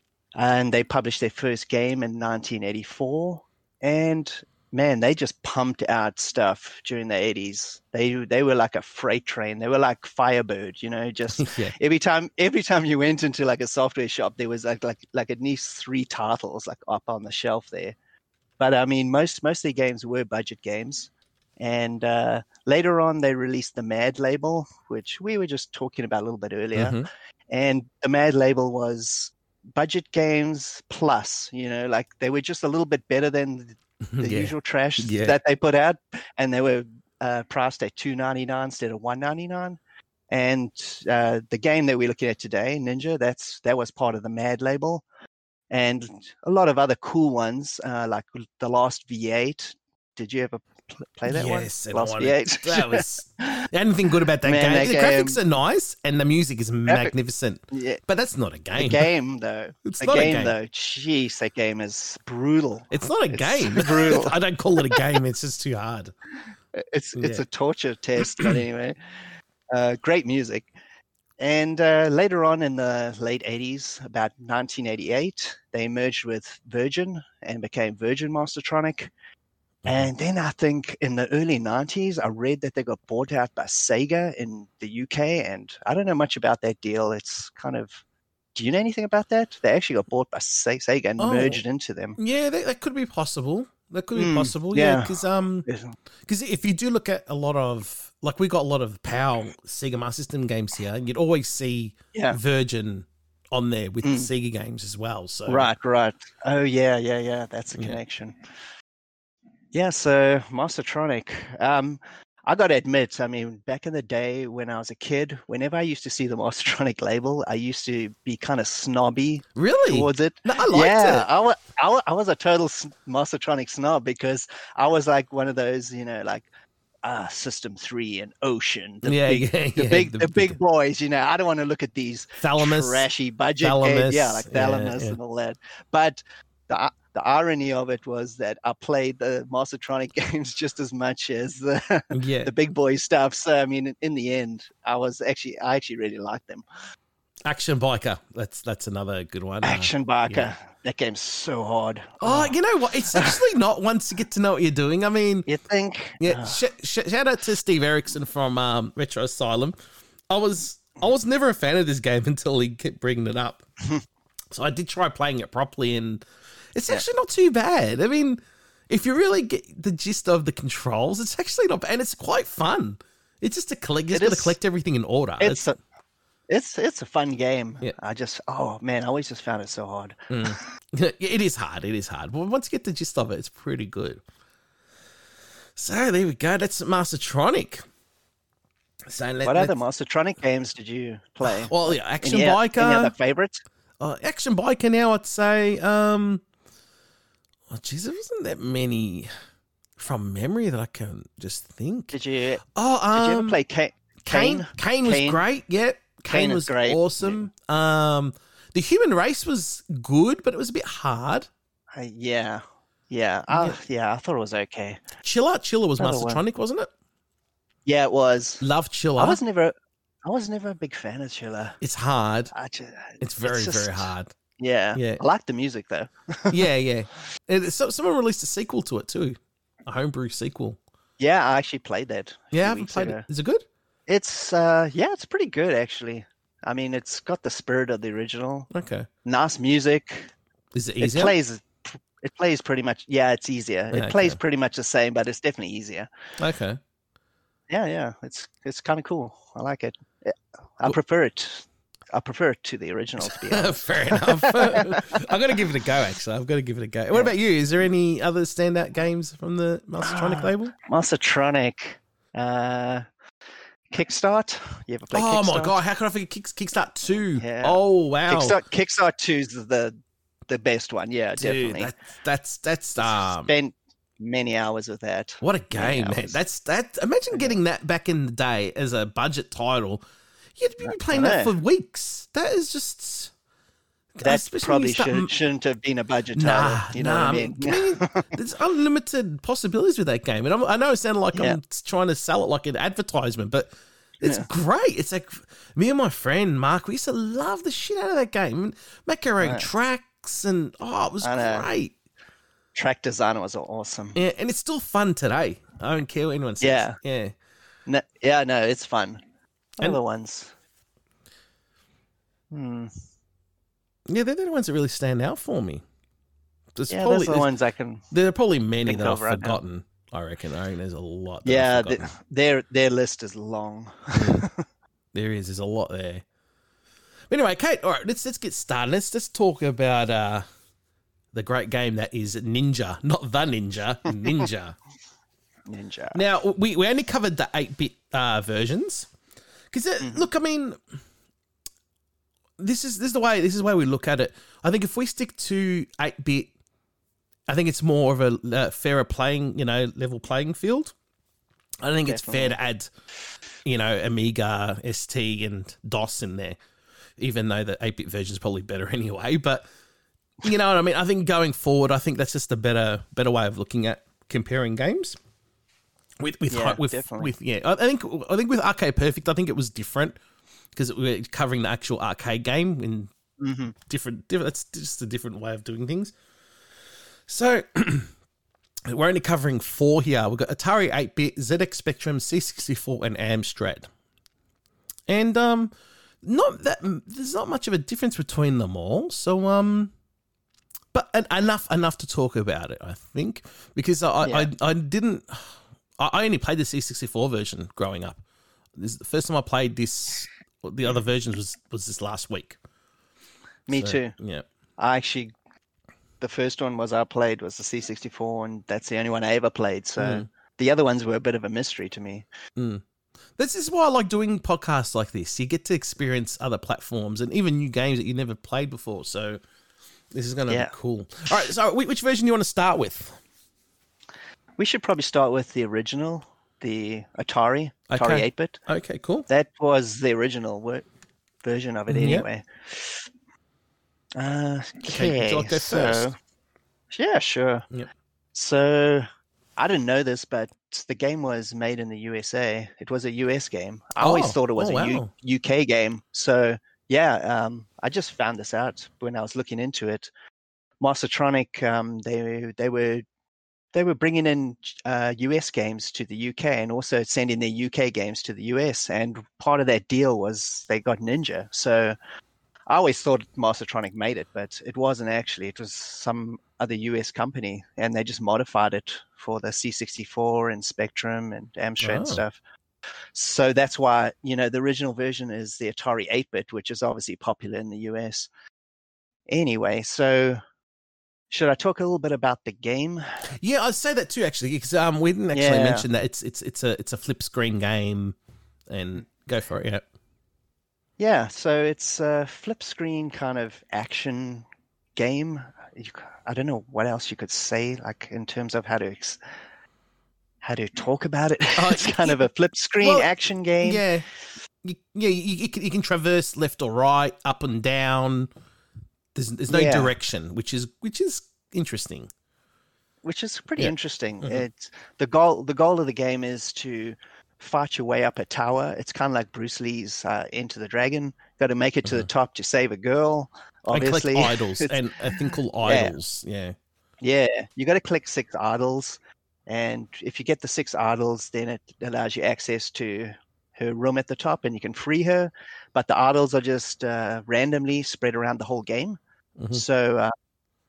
[SPEAKER 2] and they published their first game in nineteen eighty-four. And man, they just pumped out stuff during the eighties. They they were like a freight train. They were like Firebird, you know, just
[SPEAKER 1] Yeah.
[SPEAKER 2] every time every time you went into like a software shop, there was like like like at least three titles like up on the shelf there. But I mean, most most of their games were budget games. And uh, later on, they released the Mad label, which we were just talking about a little bit earlier.
[SPEAKER 1] Mhm.
[SPEAKER 2] And the Mad label was budget games plus, you know, like they were just a little bit better than the
[SPEAKER 1] Yeah.
[SPEAKER 2] usual trash
[SPEAKER 1] Yeah.
[SPEAKER 2] that they put out. And they were uh, priced at two ninety-nine instead of one ninety-nine. And uh, the game that we're looking at today, Ninja, that's that was part of the Mad label. And a lot of other cool ones, uh, like The Last V eight. Did you ever pl- play that one?
[SPEAKER 1] Yes, and I
[SPEAKER 2] Last
[SPEAKER 1] wanted-
[SPEAKER 2] V eight.
[SPEAKER 1] that was anything good about that
[SPEAKER 2] Man,
[SPEAKER 1] game.
[SPEAKER 2] that
[SPEAKER 1] the
[SPEAKER 2] game-
[SPEAKER 1] graphics are nice and the music is magnificent,
[SPEAKER 2] yeah,
[SPEAKER 1] but that's not a
[SPEAKER 2] the
[SPEAKER 1] game.
[SPEAKER 2] game though.
[SPEAKER 1] It's
[SPEAKER 2] the
[SPEAKER 1] not a
[SPEAKER 2] game,
[SPEAKER 1] game.
[SPEAKER 2] though. Jeez, that game is brutal.
[SPEAKER 1] It's not a
[SPEAKER 2] It's
[SPEAKER 1] game.
[SPEAKER 2] brutal.
[SPEAKER 1] I don't call it a game. It's just too hard.
[SPEAKER 2] It's it's
[SPEAKER 1] Yeah.
[SPEAKER 2] a torture test, but anyway, uh, great music. And uh, later on in the late eighties, about nineteen eighty-eight, they merged with Virgin and became Virgin Mastertronic. And then I think in the early nineties, I read that they got bought out by Sega in the U K. And I don't know much about that deal. It's kind of, do you know anything about that? They actually got bought by Se- Sega and
[SPEAKER 1] Oh.
[SPEAKER 2] merged into them.
[SPEAKER 1] Yeah, that, that could be possible. That could be
[SPEAKER 2] Mm,
[SPEAKER 1] possible. Yeah,
[SPEAKER 2] yeah.
[SPEAKER 1] because um, because if you do look at a lot of like we got a lot of PAL Sega Master System games here, and you'd always see
[SPEAKER 2] Yeah.
[SPEAKER 1] Virgin on there with
[SPEAKER 2] Mm.
[SPEAKER 1] the Sega games as well. So
[SPEAKER 2] Right, right. Oh, yeah, yeah, yeah. That's a
[SPEAKER 1] Yeah.
[SPEAKER 2] connection. Yeah, so Mastertronic. Um, I got to admit, I mean, back in the day when I was a kid, whenever I used to see the Mastertronic label, I used to be kind of snobby
[SPEAKER 1] really,
[SPEAKER 2] towards it.
[SPEAKER 1] no, I liked
[SPEAKER 2] yeah,
[SPEAKER 1] it.
[SPEAKER 2] I wa- I wa- I was a total s- Mastertronic snob because I was like one of those, you know, like uh, System three and Ocean, the
[SPEAKER 1] Yeah,
[SPEAKER 2] big,
[SPEAKER 1] yeah,
[SPEAKER 2] the
[SPEAKER 1] yeah,
[SPEAKER 2] big,
[SPEAKER 1] the
[SPEAKER 2] the,
[SPEAKER 1] big-
[SPEAKER 2] big boys. You know, I don't want to look at these
[SPEAKER 1] Thalamus.
[SPEAKER 2] trashy budget
[SPEAKER 1] Thalamus,
[SPEAKER 2] games. Yeah, like
[SPEAKER 1] yeah,
[SPEAKER 2] Thalamus
[SPEAKER 1] yeah.
[SPEAKER 2] and all that. But the the irony of it was that I played the Mastertronic games just as much as the
[SPEAKER 1] Yeah,
[SPEAKER 2] the big boy stuff. So I mean, in, in the end, I was actually I actually really liked them.
[SPEAKER 1] Action Biker. That's that's another good one. Uh,
[SPEAKER 2] Action Biker.
[SPEAKER 1] yeah.
[SPEAKER 2] That game's so hard.
[SPEAKER 1] Oh, you know what? It's actually not once you get to know what you're doing. I mean,
[SPEAKER 2] You think?
[SPEAKER 1] yeah.
[SPEAKER 2] Ugh.
[SPEAKER 1] Sh- sh- shout out to Steve Erickson from um, Retro Asylum. I was I was never a fan of this game until he kept bringing it up. So I did try playing it properly, and it's actually not too bad. I mean, if you really get the gist of the controls, it's actually not bad, and it's quite fun. It's just to collect. You just
[SPEAKER 2] It
[SPEAKER 1] got to
[SPEAKER 2] is.
[SPEAKER 1] collect everything in order.
[SPEAKER 2] It's a, it's it's a fun game.
[SPEAKER 1] Yeah.
[SPEAKER 2] I just oh man, I always just found it so hard.
[SPEAKER 1] Mm. Yeah, it is hard. It is hard. But once you get the gist of it, it's pretty good. So there we go. That's Mastertronic. So let,
[SPEAKER 2] What other
[SPEAKER 1] let's-
[SPEAKER 2] Mastertronic games did you play?
[SPEAKER 1] Well, yeah, Action
[SPEAKER 2] any,
[SPEAKER 1] Biker.
[SPEAKER 2] Any other favorites?
[SPEAKER 1] Uh, Action Biker now, I'd say. Um, oh, geez, there wasn't that many. From memory that I can just think.
[SPEAKER 2] Did you?
[SPEAKER 1] Oh, um,
[SPEAKER 2] did you ever play Kane?
[SPEAKER 1] Kane? Kane was
[SPEAKER 2] Kane?
[SPEAKER 1] great. Yeah, Kane,
[SPEAKER 2] Kane is
[SPEAKER 1] was
[SPEAKER 2] great.
[SPEAKER 1] awesome. Um, the Human Race was good, but it was a bit hard.
[SPEAKER 2] Uh, yeah, yeah, uh, yeah. I thought it was okay.
[SPEAKER 1] Chiller, Chiller was
[SPEAKER 2] Another one.
[SPEAKER 1] Mastertronic, wasn't it?
[SPEAKER 2] Yeah, it was.
[SPEAKER 1] Love Chiller.
[SPEAKER 2] I was never, I was never a big fan of Chiller.
[SPEAKER 1] It's hard.
[SPEAKER 2] I just,
[SPEAKER 1] It's very,
[SPEAKER 2] just-
[SPEAKER 1] very hard.
[SPEAKER 2] Yeah,
[SPEAKER 1] Yeah.
[SPEAKER 2] I like the music though.
[SPEAKER 1] Yeah, yeah. And so, someone released a sequel to it too, a homebrew sequel.
[SPEAKER 2] Yeah, I actually played that. a
[SPEAKER 1] Yeah, I
[SPEAKER 2] few
[SPEAKER 1] haven't
[SPEAKER 2] weeks
[SPEAKER 1] played
[SPEAKER 2] ago.
[SPEAKER 1] it. Is it good?
[SPEAKER 2] It's uh, yeah, it's pretty good actually. I mean, it's got the spirit of the original.
[SPEAKER 1] Okay.
[SPEAKER 2] Nice music.
[SPEAKER 1] Is it
[SPEAKER 2] It
[SPEAKER 1] easier?
[SPEAKER 2] plays. It plays pretty much. Yeah, it's easier. It
[SPEAKER 1] Okay.
[SPEAKER 2] plays pretty much the same, but it's definitely easier.
[SPEAKER 1] Okay.
[SPEAKER 2] Yeah, yeah. It's it's kind of cool. I like it. Yeah, I
[SPEAKER 1] Well-
[SPEAKER 2] prefer it. I prefer it to the original, to be honest.
[SPEAKER 1] Fair enough. I've got to give it a go, actually. I've got to give it a go. What about you? Is there any other standout games from the Mastertronic
[SPEAKER 2] Ah,
[SPEAKER 1] label?
[SPEAKER 2] Mastertronic. Uh, Kickstart. You ever play
[SPEAKER 1] Oh
[SPEAKER 2] Kickstart?
[SPEAKER 1] my god, how could I forget Kick, Kickstart two?
[SPEAKER 2] Yeah.
[SPEAKER 1] Oh wow.
[SPEAKER 2] Kickstart. Kickstart two is the the best one. Yeah,
[SPEAKER 1] Dude,
[SPEAKER 2] definitely.
[SPEAKER 1] that, that's that's um
[SPEAKER 2] Spent many hours with that.
[SPEAKER 1] what a game,
[SPEAKER 2] many
[SPEAKER 1] man.
[SPEAKER 2] hours.
[SPEAKER 1] That's that imagine getting that back in the day as a budget title. You'd be playing
[SPEAKER 2] I
[SPEAKER 1] that
[SPEAKER 2] know.
[SPEAKER 1] for weeks. That is just
[SPEAKER 2] That
[SPEAKER 1] especially when
[SPEAKER 2] probably
[SPEAKER 1] you start-
[SPEAKER 2] should, shouldn't have been a budget
[SPEAKER 1] Nah,
[SPEAKER 2] title. You know
[SPEAKER 1] nah,
[SPEAKER 2] what I mean?
[SPEAKER 1] man, there's unlimited possibilities with that game, and I'm, I know it sounded like
[SPEAKER 2] Yeah.
[SPEAKER 1] I'm trying to sell it like an advertisement, but it's
[SPEAKER 2] Yeah.
[SPEAKER 1] great. It's like me and my friend Mark, we used to love the shit out of that game. Make our own
[SPEAKER 2] Right.
[SPEAKER 1] tracks, and oh, it was
[SPEAKER 2] I know.
[SPEAKER 1] great.
[SPEAKER 2] Track design was awesome.
[SPEAKER 1] Yeah, and it's still fun today. I don't care what anyone says.
[SPEAKER 2] Yeah.
[SPEAKER 1] yeah.
[SPEAKER 2] No, yeah, no, it's fun.
[SPEAKER 1] And-
[SPEAKER 2] Other ones. Hmm.
[SPEAKER 1] Yeah, they're the ones that really stand out for me. There's
[SPEAKER 2] Yeah,
[SPEAKER 1] probably
[SPEAKER 2] those are the
[SPEAKER 1] there's-
[SPEAKER 2] ones I can.
[SPEAKER 1] there are probably many
[SPEAKER 2] think
[SPEAKER 1] that I've
[SPEAKER 2] of right now.
[SPEAKER 1] forgotten. I reckon. I reckon there's a lot. That
[SPEAKER 2] Yeah,
[SPEAKER 1] I've
[SPEAKER 2] th-
[SPEAKER 1] forgotten.
[SPEAKER 2] their their list is long.
[SPEAKER 1] There is. There's a lot there. But anyway, Kate. All right, let's let's get started. Let's let's talk about uh, the great game that is Ninja, not the Ninja, Ninja.
[SPEAKER 2] Ninja.
[SPEAKER 1] Now we, we only covered the eight bit uh, versions because
[SPEAKER 2] Mm-hmm.
[SPEAKER 1] look, I mean, this is this is the way this is the way we look at it. I think if we stick to eight bit, I think it's more of a uh, fairer playing, you know, level playing field. I don't think it's fair to add, you know, Amiga, S T, and DOS in there, even though the eight bit version is probably better anyway. But you know what I mean? I think going forward, I think that's just a better better way of looking at comparing games. With with
[SPEAKER 2] Yeah,
[SPEAKER 1] with,
[SPEAKER 2] definitely.
[SPEAKER 1] with yeah, I think I think with Arcade Perfect, I think it was different because we're covering the actual arcade game in
[SPEAKER 2] hmm
[SPEAKER 1] different. different that's just a different way of doing things. So we're only covering four here. We've got Atari eight bit, Z X Spectrum, C sixty-four, and Amstrad. And um, not that there's not much of a difference between them all. So um, but en- enough enough to talk about it, I think, because I
[SPEAKER 2] Yeah.
[SPEAKER 1] I, I didn't. I I only played the C sixty-four version growing up. This is the first time I played this. The other versions was was this last week.
[SPEAKER 2] Me
[SPEAKER 1] So,
[SPEAKER 2] too.
[SPEAKER 1] Yeah.
[SPEAKER 2] I actually, the first one was I played was the C sixty-four, and that's the only one I ever played. So
[SPEAKER 1] Mm.
[SPEAKER 2] the other ones were a bit of a mystery to me.
[SPEAKER 1] This is why I like doing podcasts like this. You get to experience other platforms and even new games that you never played before. So this is going to
[SPEAKER 2] Yeah.
[SPEAKER 1] be cool. All right. So whi- which version do you want to start with?
[SPEAKER 2] We should probably start with the original, the Atari, Atari
[SPEAKER 1] Okay.
[SPEAKER 2] eight bit.
[SPEAKER 1] Okay, cool.
[SPEAKER 2] That was the original wo- version of it
[SPEAKER 1] Mhm, yeah.
[SPEAKER 2] anyway. Uh,
[SPEAKER 1] Okay, would
[SPEAKER 2] okay,
[SPEAKER 1] you like to go
[SPEAKER 2] so
[SPEAKER 1] first?
[SPEAKER 2] yeah, sure.
[SPEAKER 1] Yep.
[SPEAKER 2] So I didn't know this, but the game was made in the U S A. It was a U S game. I always
[SPEAKER 1] Oh,
[SPEAKER 2] thought it was
[SPEAKER 1] oh,
[SPEAKER 2] a U-
[SPEAKER 1] wow.
[SPEAKER 2] UK game. So yeah, um, I just found this out when I was looking into it. Mastertronic, um, they they were they were bringing in uh, U S games to the U K and also sending their U K games to the U S. And part of that deal was they got Ninja. So I always thought Mastertronic made it, but it wasn't actually. It was some other U S company, and they just modified it for the C sixty-four and Spectrum and Amstrad
[SPEAKER 1] Oh.
[SPEAKER 2] and stuff. So that's why, you know, the original version is the Atari eight bit, which is obviously popular in the U S. Anyway, so should I talk a little bit about the game?
[SPEAKER 1] Yeah, I'd say that too, actually, because um, we didn't actually
[SPEAKER 2] Yeah.
[SPEAKER 1] mention that it's it's it's a it's a flip screen game, and go for it. Yeah.
[SPEAKER 2] Yeah, so it's a flip screen kind of action game. You, c- I don't know what else you could say, like in terms of how to. Ex- how to talk about it.
[SPEAKER 1] Oh,
[SPEAKER 2] It's kind of a flip screen
[SPEAKER 1] well,
[SPEAKER 2] action game.
[SPEAKER 1] Yeah, you, yeah, you, you, can, you can traverse left or right, up and down. There's there's no
[SPEAKER 2] Yeah.
[SPEAKER 1] direction, which is which is interesting.
[SPEAKER 2] Which is pretty
[SPEAKER 1] Yeah.
[SPEAKER 2] interesting.
[SPEAKER 1] Mhm.
[SPEAKER 2] It's the goal. The goal of the game is to fight your way up a tower. It's kind of like Bruce Lee's uh, Enter the Dragon. Got to make it to the top to save a girl. Obviously,
[SPEAKER 1] And collect idols
[SPEAKER 2] It's-
[SPEAKER 1] and a thing called
[SPEAKER 2] Yeah.
[SPEAKER 1] idols. Yeah.
[SPEAKER 2] yeah, you got to collect six idols, and if you get the six idols, then it allows you access to her room at the top, and you can free her. But the idols are just uh, randomly spread around the whole game.
[SPEAKER 1] Mhm.
[SPEAKER 2] So uh,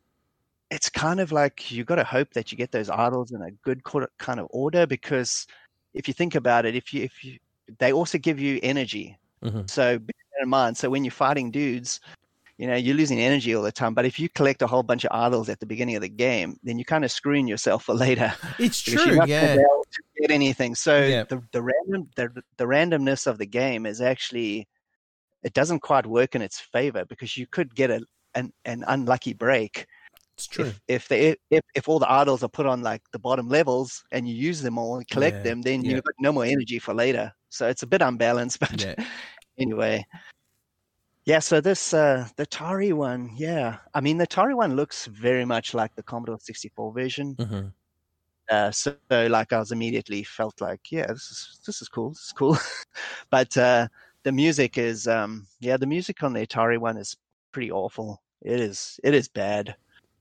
[SPEAKER 2] it's kind of like you got to hope that you get those idols in a good co- kind of order, because if you think about it, if you if you they also give you energy.
[SPEAKER 1] Mhm.
[SPEAKER 2] So bear that in mind. So when you're fighting dudes, you know, you're losing energy all the time. But if you collect a whole bunch of idols at the beginning of the game, then you're kind of screwing yourself for later.
[SPEAKER 1] It's
[SPEAKER 2] because
[SPEAKER 1] true.
[SPEAKER 2] you're not gonna
[SPEAKER 1] Yeah.
[SPEAKER 2] be able to get anything. So
[SPEAKER 1] Yeah.
[SPEAKER 2] the the random the, the randomness of the game is actually, it doesn't quite work in its favor, because you could get a an, an unlucky break
[SPEAKER 1] It's true.
[SPEAKER 2] if if they if, if all the idols are put on like the bottom levels and you use them all and collect
[SPEAKER 1] Yeah,
[SPEAKER 2] them, then
[SPEAKER 1] yeah.
[SPEAKER 2] you've got no more energy for later. So it's a bit unbalanced, but
[SPEAKER 1] Yeah.
[SPEAKER 2] anyway. Yeah, so this uh the Atari one, yeah. I mean, the Atari one looks very much like the Commodore sixty-four version.
[SPEAKER 1] Mhm.
[SPEAKER 2] Uh, so, so like I was immediately felt like, yeah, this is this is cool, this is cool. But uh, the music is, um, yeah, the music on the Atari one is pretty awful. It is, it is bad.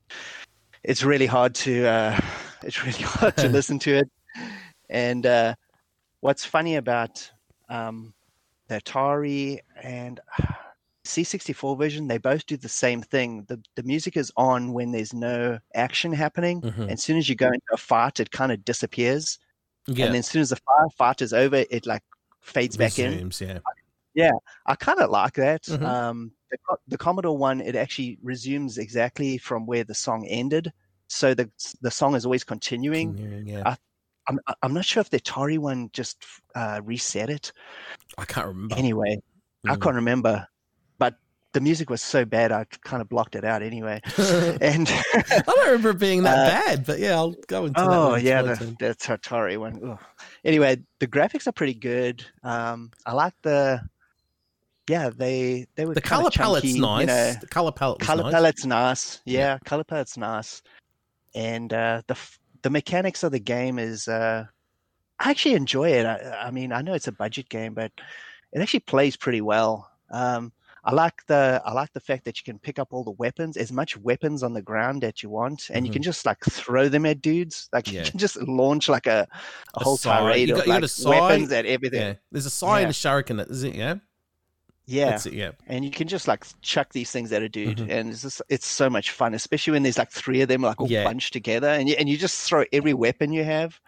[SPEAKER 2] It's really hard to, uh, it's really hard to listen to it. And uh, what's funny about um, the Atari and C sixty-four version, they both do the same thing. The the music is on when there's no action happening.
[SPEAKER 1] Mhm.
[SPEAKER 2] And as soon as you go into a fight, it kind of disappears.
[SPEAKER 1] Yeah.
[SPEAKER 2] And then as soon as the fire fight is over, it like fades back in.
[SPEAKER 1] Resumes, yeah.
[SPEAKER 2] Yeah, I kind of like that.
[SPEAKER 1] Mhm.
[SPEAKER 2] Um, the, Co- the Commodore one, it actually resumes exactly from where the song ended. So the the song is always continuing.
[SPEAKER 1] Continuing, yeah.
[SPEAKER 2] I- I'm I'm not sure if the Atari one just uh, reset it.
[SPEAKER 1] I can't remember.
[SPEAKER 2] Anyway, I
[SPEAKER 1] Mm.
[SPEAKER 2] can't remember. But the music was so bad, I kind of blocked it out anyway. And
[SPEAKER 1] I don't remember it being that
[SPEAKER 2] Uh,
[SPEAKER 1] bad, but yeah, I'll go into that.
[SPEAKER 2] oh
[SPEAKER 1] when it's
[SPEAKER 2] yeah,
[SPEAKER 1] my
[SPEAKER 2] the,
[SPEAKER 1] turn.
[SPEAKER 2] the Atari one. Ugh. Anyway, the graphics are pretty good. Um, I like the yeah they they were
[SPEAKER 1] The
[SPEAKER 2] kinda
[SPEAKER 1] color palette's
[SPEAKER 2] chunky,
[SPEAKER 1] nice.
[SPEAKER 2] You know,
[SPEAKER 1] The color palette was
[SPEAKER 2] color
[SPEAKER 1] nice.
[SPEAKER 2] palette's nice. Yeah,
[SPEAKER 1] Yeah.
[SPEAKER 2] color palette's nice. And uh, the f- the mechanics of the game is uh, I actually enjoy it. I, I mean, I know it's a budget game, but it actually plays pretty well. Um, I like the I like the fact that you can pick up all the weapons, as much weapons on the ground that you want, and you
[SPEAKER 1] Mhm.
[SPEAKER 2] can just like throw them at dudes. Like
[SPEAKER 1] Yeah.
[SPEAKER 2] you can just launch like a, a
[SPEAKER 1] A
[SPEAKER 2] whole
[SPEAKER 1] side.
[SPEAKER 2] tirade
[SPEAKER 1] You got-
[SPEAKER 2] of
[SPEAKER 1] you got
[SPEAKER 2] like
[SPEAKER 1] a side-
[SPEAKER 2] weapons at everything.
[SPEAKER 1] Yeah. There's a sign
[SPEAKER 2] Yeah.
[SPEAKER 1] and a shuriken, is it? Yeah.
[SPEAKER 2] Yeah,
[SPEAKER 1] That's it. Yeah.
[SPEAKER 2] and you can just like chuck these things at a dude,
[SPEAKER 1] Mhm.
[SPEAKER 2] and it's just, it's so much fun, especially when there's like three of them like all
[SPEAKER 1] Yeah.
[SPEAKER 2] bunched together, and you and you just throw every weapon you have.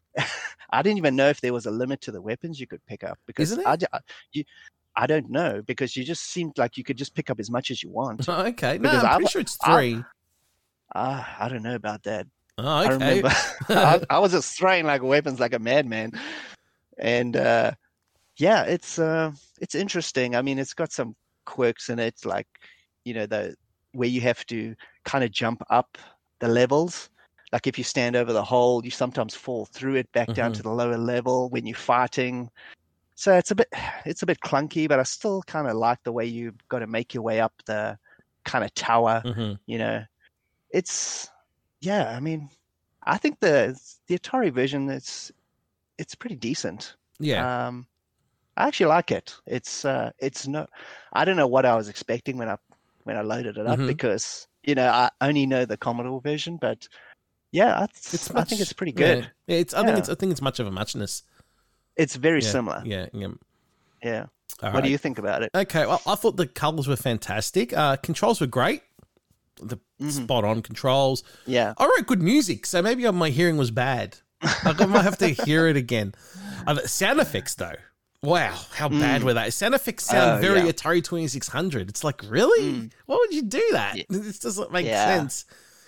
[SPEAKER 2] I didn't even know if there was a limit to the weapons you could pick up, because
[SPEAKER 1] Isn't
[SPEAKER 2] I, d- I- you, I don't know, because you just seemed like you could just pick up as much as you want.
[SPEAKER 1] Oh, okay. No,
[SPEAKER 2] Because
[SPEAKER 1] I'm
[SPEAKER 2] I-
[SPEAKER 1] pretty sure it's
[SPEAKER 2] I-
[SPEAKER 1] three.
[SPEAKER 2] Uh, I don't know about that.
[SPEAKER 1] Oh,
[SPEAKER 2] I
[SPEAKER 1] okay.
[SPEAKER 2] remember I, I was just throwing like weapons like a madman, and uh, yeah, it's uh, it's interesting. I mean, it's got some quirks in it, like you know the where you have to kind of jump up the levels. Like if you stand over the hole, you sometimes fall through it back down
[SPEAKER 1] Mhm.
[SPEAKER 2] to the lower level when you're fighting. So it's a bit it's a bit clunky, but I still kind of like the way you've got to make your way up the kind of tower.
[SPEAKER 1] hmm
[SPEAKER 2] You know, it's yeah. I mean, I think the the Atari version it's it's pretty decent.
[SPEAKER 1] Yeah.
[SPEAKER 2] Um, I actually like it. It's uh, it's no, I don't know what I was expecting when I when I loaded it up,
[SPEAKER 1] Mhm.
[SPEAKER 2] because you know I only know the Commodore version, but yeah, it's,
[SPEAKER 1] It's
[SPEAKER 2] I think
[SPEAKER 1] much-
[SPEAKER 2] it's pretty good.
[SPEAKER 1] Yeah. Yeah, it's. I think
[SPEAKER 2] Yeah.
[SPEAKER 1] it's. I think it's much of a muchness.
[SPEAKER 2] It's very
[SPEAKER 1] Yeah.
[SPEAKER 2] similar.
[SPEAKER 1] Yeah. Yeah.
[SPEAKER 2] Yeah.
[SPEAKER 1] All
[SPEAKER 2] What
[SPEAKER 1] right.
[SPEAKER 2] do you think about it?
[SPEAKER 1] Okay, well, I thought the colors were fantastic. Uh, controls were great. The
[SPEAKER 2] Mhm.
[SPEAKER 1] spot on controls.
[SPEAKER 2] Yeah.
[SPEAKER 1] I wrote good music, so maybe my hearing was bad. Like, I might have to hear it again. Uh, the sound effects, though. Wow, how bad
[SPEAKER 2] Mm.
[SPEAKER 1] were they? Sound effects sound
[SPEAKER 2] Oh,
[SPEAKER 1] very
[SPEAKER 2] yeah.
[SPEAKER 1] Atari twenty-six hundred. It's like, really?
[SPEAKER 2] Mm.
[SPEAKER 1] Why would you do that?
[SPEAKER 2] Yeah.
[SPEAKER 1] This doesn't make
[SPEAKER 2] Yeah.
[SPEAKER 1] sense.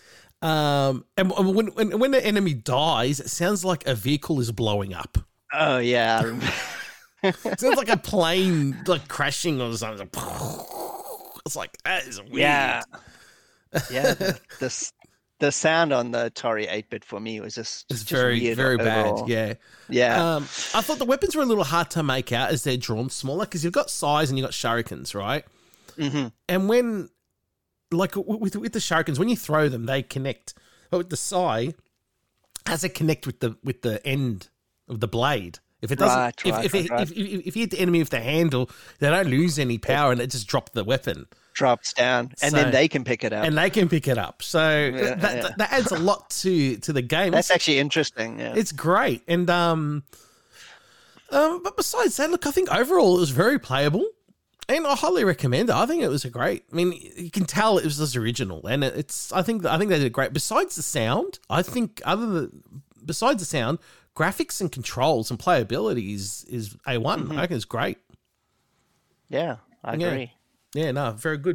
[SPEAKER 1] Um, and when, when when the enemy dies, it sounds like a vehicle is blowing up.
[SPEAKER 2] Oh yeah. I remember.
[SPEAKER 1] It sounds like a plane like crashing or something. It's like, that is weird.
[SPEAKER 2] Yeah. Yeah. The, the s- the sound on the Atari eight bit for me was just,
[SPEAKER 1] It's
[SPEAKER 2] just
[SPEAKER 1] very,
[SPEAKER 2] weird
[SPEAKER 1] very
[SPEAKER 2] overall.
[SPEAKER 1] bad. Yeah.
[SPEAKER 2] Yeah.
[SPEAKER 1] Um, I thought the weapons were a little hard to make out as they're drawn smaller because you've got size and you've got shurikens, right?
[SPEAKER 2] Mm-hmm.
[SPEAKER 1] And when, like with with the shurikens, when you throw them, they connect. But with the sai, has it connect with the with the end of the blade? If it doesn't,
[SPEAKER 2] Right,
[SPEAKER 1] if
[SPEAKER 2] right,
[SPEAKER 1] if,
[SPEAKER 2] right,
[SPEAKER 1] it,
[SPEAKER 2] right.
[SPEAKER 1] if, if if you hit the enemy with the handle, they don't lose any power and it just dropped the weapon.
[SPEAKER 2] Drops down, and
[SPEAKER 1] So-
[SPEAKER 2] then they can pick it up.
[SPEAKER 1] And they can pick it up. So
[SPEAKER 2] Yeah,
[SPEAKER 1] that,
[SPEAKER 2] yeah.
[SPEAKER 1] that that adds a lot to to the game.
[SPEAKER 2] That's
[SPEAKER 1] It's-
[SPEAKER 2] actually interesting. Yeah.
[SPEAKER 1] It's great. And um, um, but besides that, look, I think overall it was very playable, and I highly recommend it. I think it was a great. I mean, you can tell it was just original, and it's. I think I think they did great. Besides the sound, I think other than besides the sound, graphics and controls and playability is is a one.
[SPEAKER 2] Mm-hmm.
[SPEAKER 1] I think it's great.
[SPEAKER 2] yeah, I
[SPEAKER 1] Yeah.
[SPEAKER 2] agree.
[SPEAKER 1] Yeah, no, very good.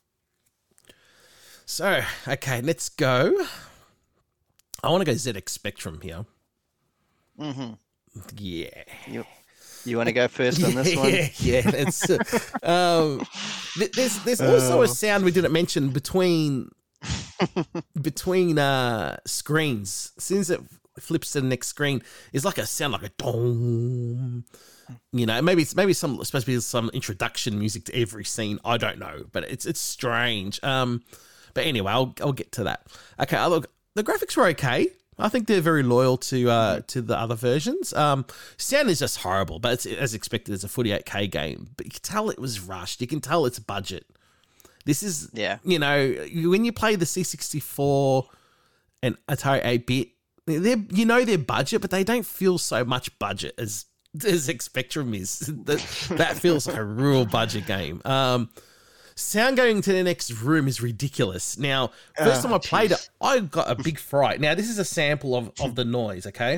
[SPEAKER 1] So, okay, let's go. I want to go Z X Spectrum here.
[SPEAKER 2] Mm-hmm.
[SPEAKER 1] Yeah.
[SPEAKER 2] You, you want to go first on this one?
[SPEAKER 1] Yeah, yeah. It's, uh, um, th- there's there's also
[SPEAKER 2] Oh.
[SPEAKER 1] a sound we didn't mention between between uh, screens. As soon as it flips to the next screen, it's like a sound like a dong. You know, maybe it's maybe some supposed to be some introduction music to every scene. I don't know, but it's it's strange. Um, but anyway, I'll I'll get to that. Okay, I look, the graphics were okay. I think they're very loyal to uh, to the other versions. Um, sound is just horrible, but it's as expected. It's a forty-eight K game, but you can tell it was rushed. You can tell it's budget. This is,
[SPEAKER 2] Yeah.
[SPEAKER 1] you know, you- when you play the C sixty-four and Atari eight bit, they're you know their budget, but they don't feel so much budget as as Spectrum is. That, that feels like a real budget game. Um, sound going to the next room is ridiculous. Now, first
[SPEAKER 2] Oh,
[SPEAKER 1] time I played
[SPEAKER 2] jeez.
[SPEAKER 1] it, I got a big fright. Now, this is a sample of, of the noise, okay?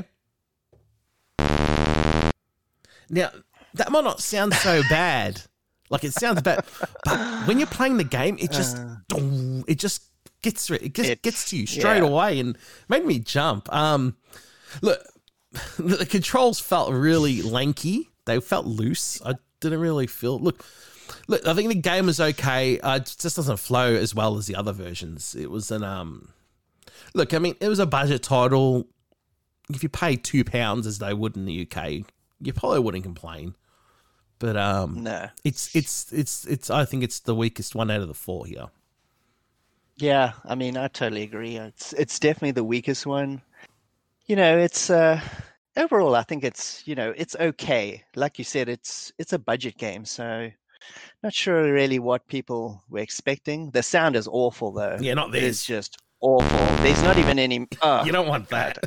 [SPEAKER 1] Now, that might not sound so bad. Like, it sounds bad. But when you're playing the game, it just, dong, it just gets through. It just
[SPEAKER 2] It's-
[SPEAKER 1] gets to you straight
[SPEAKER 2] yeah.
[SPEAKER 1] away and made me jump. Um, look, the controls felt really lanky. They felt loose. I didn't really feel. Look, look. I think the game was okay. Uh, it just doesn't flow as well as the other versions. It was an um. Look, I mean, it was a budget title. If you pay two pounds as they would in the U K, you probably wouldn't complain. But um,
[SPEAKER 2] No.
[SPEAKER 1] it's it's it's it's. I think it's the weakest one out of the four here.
[SPEAKER 2] Yeah, I mean, I totally agree. It's it's definitely the weakest one. You know, it's uh overall I think it's, you know, it's okay. Like you said, it's it's a budget game, so not sure really what people were expecting. The sound is awful though.
[SPEAKER 1] Yeah, not
[SPEAKER 2] It is
[SPEAKER 1] this.
[SPEAKER 2] just awful. There's not even any oh,
[SPEAKER 1] You don't want that.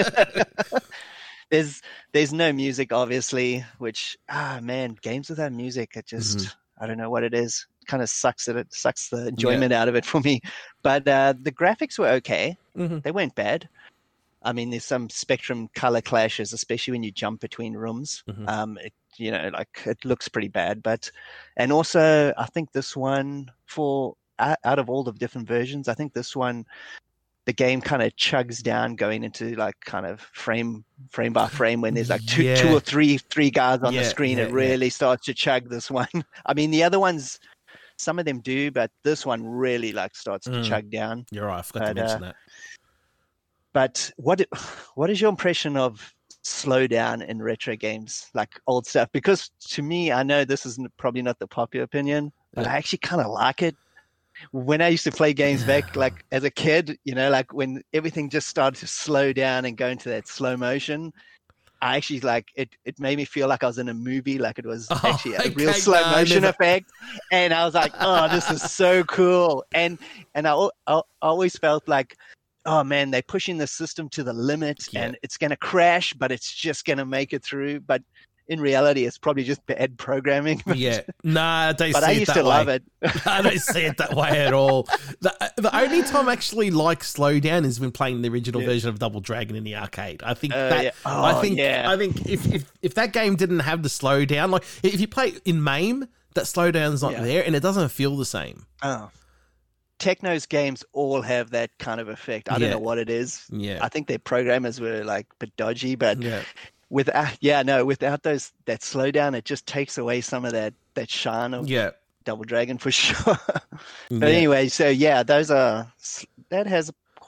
[SPEAKER 2] there's there's no music obviously, which ah man, games without music, it just
[SPEAKER 1] Mm-hmm.
[SPEAKER 2] I don't know what it is. Kind of sucks it. It sucks the enjoyment out of it for me. But uh, the graphics were okay.
[SPEAKER 1] hmm
[SPEAKER 2] They weren't bad. I mean, there's some Spectrum color clashes, especially when you jump between rooms.
[SPEAKER 1] Mhm.
[SPEAKER 2] Um, it, you know, like it looks pretty bad. But and also, I think this one for out out of all the different versions, I think this one, the game kind of chugs down, going into like kind of frame frame by frame. When there's like two
[SPEAKER 1] Yeah.
[SPEAKER 2] two or three three guys on
[SPEAKER 1] Yeah,
[SPEAKER 2] the screen,
[SPEAKER 1] yeah,
[SPEAKER 2] it
[SPEAKER 1] yeah.
[SPEAKER 2] really starts to chug. This one, I mean, the other ones, some of them do, but this one really like starts to
[SPEAKER 1] Mm.
[SPEAKER 2] chug down.
[SPEAKER 1] You're right. I forgot to
[SPEAKER 2] But, uh,
[SPEAKER 1] mention that.
[SPEAKER 2] But what what is your impression of slowdown in retro games, like old stuff? Because to me, I know this is n- probably not the popular opinion, but
[SPEAKER 1] Yeah.
[SPEAKER 2] I actually kind of like it. When I used to play games back, like as a kid, you know, like when everything just started to slow down and go into that slow motion, I actually like it. It made me feel like I was in a movie, like it was
[SPEAKER 1] Oh,
[SPEAKER 2] actually a real
[SPEAKER 1] okay,
[SPEAKER 2] slow
[SPEAKER 1] no, I
[SPEAKER 2] motion
[SPEAKER 1] never-
[SPEAKER 2] effect. And I was like, "Oh, this is so cool!" And and I, al- I always felt like, "Oh man, they're pushing the system to the limit,
[SPEAKER 1] Yeah.
[SPEAKER 2] and it's gonna crash, but it's just gonna make it through." But in reality, it's probably just bad programming.
[SPEAKER 1] Yeah. Nah, I don't
[SPEAKER 2] But
[SPEAKER 1] see
[SPEAKER 2] I
[SPEAKER 1] it
[SPEAKER 2] used
[SPEAKER 1] that
[SPEAKER 2] to
[SPEAKER 1] way.
[SPEAKER 2] love it.
[SPEAKER 1] I don't see it that way at all. The, the only time I actually like slowdown is when playing the original
[SPEAKER 2] Yeah.
[SPEAKER 1] version of Double Dragon in the arcade. I think
[SPEAKER 2] Uh,
[SPEAKER 1] that
[SPEAKER 2] yeah.
[SPEAKER 1] I
[SPEAKER 2] Oh,
[SPEAKER 1] think
[SPEAKER 2] yeah.
[SPEAKER 1] I think if, if if that game didn't have the slowdown, like if you play in MAME, that slowdown's not
[SPEAKER 2] Yeah.
[SPEAKER 1] there and it doesn't feel the same.
[SPEAKER 2] Oh. Techno's games all have that kind of effect. I
[SPEAKER 1] Yeah.
[SPEAKER 2] don't know what it is.
[SPEAKER 1] Yeah.
[SPEAKER 2] I think their programmers were like a bit dodgy, but
[SPEAKER 1] Yeah.
[SPEAKER 2] without yeah, no, without those that slowdown, it just takes away some of that that shine of
[SPEAKER 1] Yeah.
[SPEAKER 2] Double Dragon for sure. But
[SPEAKER 1] Yeah.
[SPEAKER 2] anyway, so yeah, those are that has quite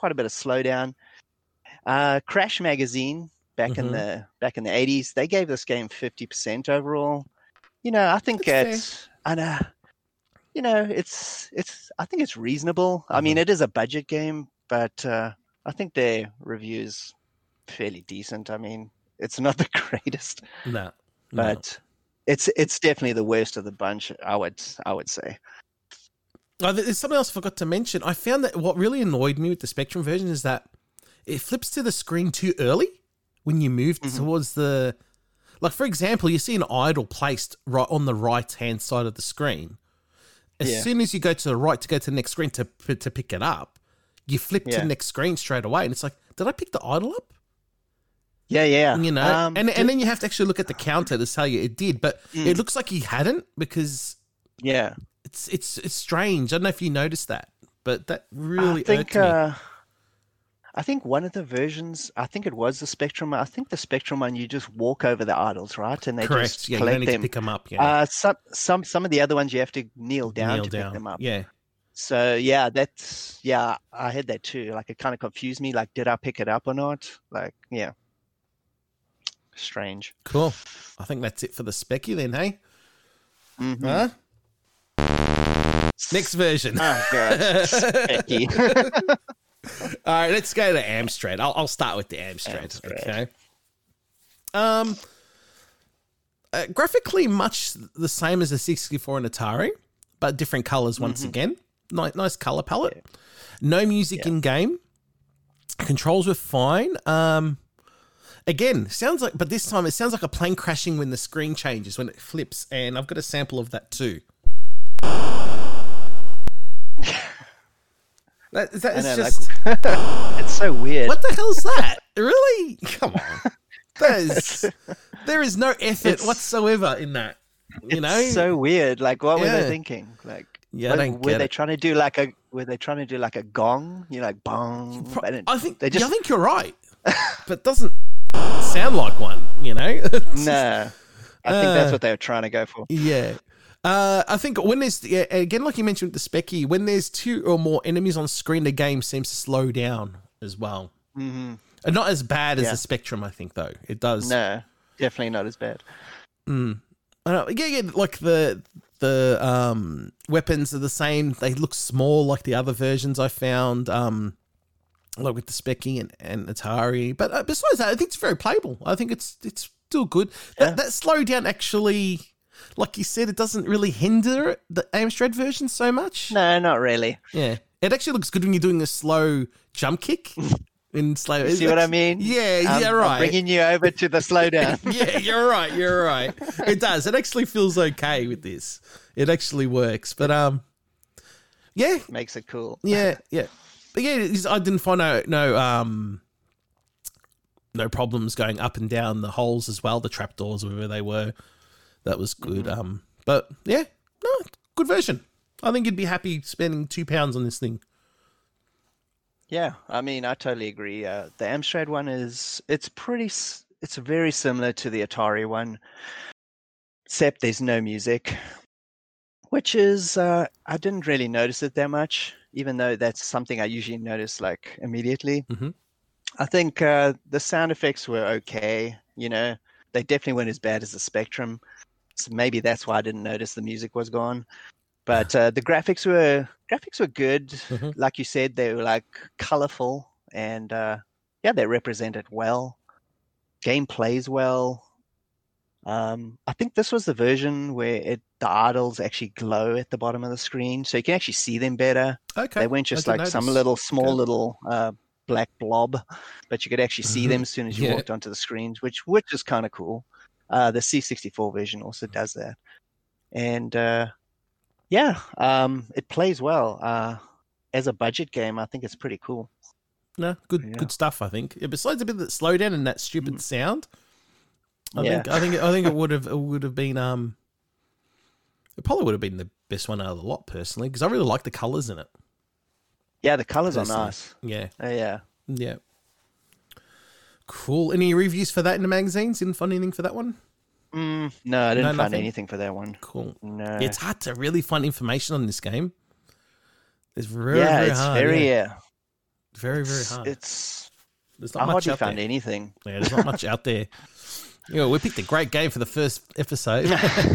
[SPEAKER 2] quite a bit of slowdown. Uh, Crash Magazine back
[SPEAKER 1] Mm-hmm.
[SPEAKER 2] in the back in the eighties, they gave this game fifty percent overall. You know, I think
[SPEAKER 1] That's
[SPEAKER 2] it's and uh, you know, it's it's I think it's reasonable.
[SPEAKER 1] Mm-hmm.
[SPEAKER 2] I mean, it is a budget game, but uh, I think their reviews fairly decent. I mean, it's not the greatest,
[SPEAKER 1] No,
[SPEAKER 2] but
[SPEAKER 1] no.
[SPEAKER 2] it's it's definitely the worst of the bunch. I would I would say.
[SPEAKER 1] Oh, there's something else I forgot to mention. I found that what really annoyed me with the Spectrum version is that it flips to the screen too early when you move
[SPEAKER 2] Mhm.
[SPEAKER 1] towards the... Like, for example, you see an idol placed right on the right-hand side of the screen. As
[SPEAKER 2] Yeah.
[SPEAKER 1] soon as you go to the right to go to the next screen to, to pick it up, you flip to
[SPEAKER 2] Yeah.
[SPEAKER 1] the next screen straight away. And it's like, did I pick the idol up?
[SPEAKER 2] Yeah, yeah.
[SPEAKER 1] You know?
[SPEAKER 2] Um,
[SPEAKER 1] and, and then you have to actually look at the counter to tell you it did. But
[SPEAKER 2] Mm.
[SPEAKER 1] it looks like he hadn't because...
[SPEAKER 2] yeah.
[SPEAKER 1] It's it's it's strange. I don't know if you noticed that, but that really
[SPEAKER 2] I think
[SPEAKER 1] irked me.
[SPEAKER 2] uh, I think one of the versions, I think it was the Spectrum. I think the Spectrum one, you just walk over the idols, right? And they
[SPEAKER 1] Correct.
[SPEAKER 2] just
[SPEAKER 1] Yeah, you don't
[SPEAKER 2] collect
[SPEAKER 1] need to
[SPEAKER 2] them.
[SPEAKER 1] pick them up. Yeah,
[SPEAKER 2] Uh, some some some of the other ones you have to kneel down
[SPEAKER 1] kneel
[SPEAKER 2] to
[SPEAKER 1] down.
[SPEAKER 2] pick them up.
[SPEAKER 1] Yeah,
[SPEAKER 2] So yeah, that's yeah, I had that too. Like it kind of confused me. Like, did I pick it up or not? Like, yeah, strange.
[SPEAKER 1] cool. I think that's it for the Specky then, hey?
[SPEAKER 2] Mhm.
[SPEAKER 1] Huh? Next version.
[SPEAKER 2] Oh god, Specky.
[SPEAKER 1] All right, let's go to Amstrad. I'll, I'll start with the Amstrad.
[SPEAKER 2] Amstrad.
[SPEAKER 1] Okay. Um, uh, graphically much the same as the sixty-four and Atari, but different colors once
[SPEAKER 2] Mhm.
[SPEAKER 1] again. Nice, nice color palette. No music
[SPEAKER 2] Yeah.
[SPEAKER 1] in game. Controls were fine. Um, again, sounds like, but this time it sounds like a plane crashing when the screen changes, when it flips, and I've got a sample of that too. That, that
[SPEAKER 2] I
[SPEAKER 1] is
[SPEAKER 2] know,
[SPEAKER 1] just
[SPEAKER 2] like, it's so weird.
[SPEAKER 1] what the hell's that? Really? Come on. That is, there is no effort
[SPEAKER 2] It's-
[SPEAKER 1] whatsoever in that. You
[SPEAKER 2] It's
[SPEAKER 1] know?
[SPEAKER 2] so weird. Like, what were
[SPEAKER 1] Yeah.
[SPEAKER 2] they thinking? Like,
[SPEAKER 1] Yeah, I
[SPEAKER 2] what-
[SPEAKER 1] don't
[SPEAKER 2] were
[SPEAKER 1] get
[SPEAKER 2] they
[SPEAKER 1] it.
[SPEAKER 2] trying to do like a? Were they trying to do like a gong? You know, like bong.
[SPEAKER 1] Pro-
[SPEAKER 2] but it-
[SPEAKER 1] I think
[SPEAKER 2] they
[SPEAKER 1] yeah,
[SPEAKER 2] just
[SPEAKER 1] I think you're right, but it doesn't sound like one. You know?
[SPEAKER 2] no. I think that's
[SPEAKER 1] Uh,
[SPEAKER 2] what they were trying to go for.
[SPEAKER 1] Yeah. Uh, I think when there's, yeah, again, like you mentioned with the Specky, when there's two or more enemies on screen, the game seems to slow down as well.
[SPEAKER 2] hmm
[SPEAKER 1] And not as bad as
[SPEAKER 2] Yeah.
[SPEAKER 1] the Spectrum, I think, though. It does.
[SPEAKER 2] No, definitely not as bad.
[SPEAKER 1] Mm. I know, yeah, yeah, like the the um, weapons are the same. They look small like the other versions I found, um, like with the Specky and, and Atari. But uh, besides that, I think it's very playable. I think it's it's still good.
[SPEAKER 2] Yeah.
[SPEAKER 1] That, that slowdown actually, like you said, it doesn't really hinder the Amstrad version so much.
[SPEAKER 2] No, not really.
[SPEAKER 1] Yeah, it actually looks good when you're doing a slow jump kick. In slow,
[SPEAKER 2] You see what I mean?
[SPEAKER 1] Yeah,
[SPEAKER 2] I'm-
[SPEAKER 1] yeah,
[SPEAKER 2] I'm
[SPEAKER 1] right.
[SPEAKER 2] bringing you over to the slowdown.
[SPEAKER 1] Yeah, you're right. You're right. It does. It actually feels okay with this. It actually works. But um, yeah,
[SPEAKER 2] Makes it cool.
[SPEAKER 1] yeah, yeah. But yeah, it's- I didn't find no no um no problems going up and down the holes as well. The trapdoors, wherever they were, that was good.
[SPEAKER 2] Mm-hmm.
[SPEAKER 1] Um, but yeah, no, good version. I think you'd be happy spending two pounds on this thing.
[SPEAKER 2] Yeah, I mean, I totally agree. Uh, the Amstrad one is it's pretty. s- It's very similar to the Atari one, except there's no music, which is uh, I didn't really notice it that much, even though that's something I usually notice like immediately.
[SPEAKER 1] Mhm.
[SPEAKER 2] I think uh, the sound effects were okay. You know, they definitely weren't as bad as the Spectrum, so maybe that's why I didn't notice the music was gone. But uh, the graphics were graphics were good.
[SPEAKER 1] Mhm.
[SPEAKER 2] Like you said, they were like colorful and uh, yeah, they represented well. Game plays well. Um, I think this was the version where it the idols actually glow at the bottom of the screen, so you can actually see them better.
[SPEAKER 1] Okay,
[SPEAKER 2] They weren't
[SPEAKER 1] I
[SPEAKER 2] just
[SPEAKER 1] didn't
[SPEAKER 2] like some
[SPEAKER 1] notice.
[SPEAKER 2] little small
[SPEAKER 1] Okay.
[SPEAKER 2] little uh, black blob, but you could actually see
[SPEAKER 1] Mhm.
[SPEAKER 2] them as soon as you
[SPEAKER 1] Yeah.
[SPEAKER 2] walked onto the screens, which which is kind of cool. Uh, the C sixty-four version also does that, and uh, yeah, um, it plays well. Uh, as a budget game, I think it's pretty cool.
[SPEAKER 1] No, good
[SPEAKER 2] Yeah.
[SPEAKER 1] good stuff. I think. Yeah, besides a bit of that slowdown and that stupid
[SPEAKER 2] Mm.
[SPEAKER 1] sound, I
[SPEAKER 2] Yeah.
[SPEAKER 1] think I think I think it would have it would have been um, it probably would have been the best one out of the lot personally because I really like the colors in it.
[SPEAKER 2] Yeah, the colors are
[SPEAKER 1] Personally.
[SPEAKER 2] nice.
[SPEAKER 1] Yeah,
[SPEAKER 2] Uh, yeah.
[SPEAKER 1] yeah. Cool. Any reviews for that in the magazines? Didn't find anything for that one.
[SPEAKER 2] Mm, no, I didn't find
[SPEAKER 1] nothing?
[SPEAKER 2] anything for that one.
[SPEAKER 1] Cool.
[SPEAKER 2] No.
[SPEAKER 1] Yeah, it's hard to really find information on this game. It's very
[SPEAKER 2] yeah,
[SPEAKER 1] very
[SPEAKER 2] it's
[SPEAKER 1] hard.
[SPEAKER 2] very
[SPEAKER 1] yeah.
[SPEAKER 2] yeah.
[SPEAKER 1] Very, very
[SPEAKER 2] It's,
[SPEAKER 1] hard.
[SPEAKER 2] it's
[SPEAKER 1] There's
[SPEAKER 2] I
[SPEAKER 1] not much
[SPEAKER 2] hardly
[SPEAKER 1] out
[SPEAKER 2] found
[SPEAKER 1] there.
[SPEAKER 2] anything.
[SPEAKER 1] Yeah, there's not much out there. You know, we picked a great game for the first episode.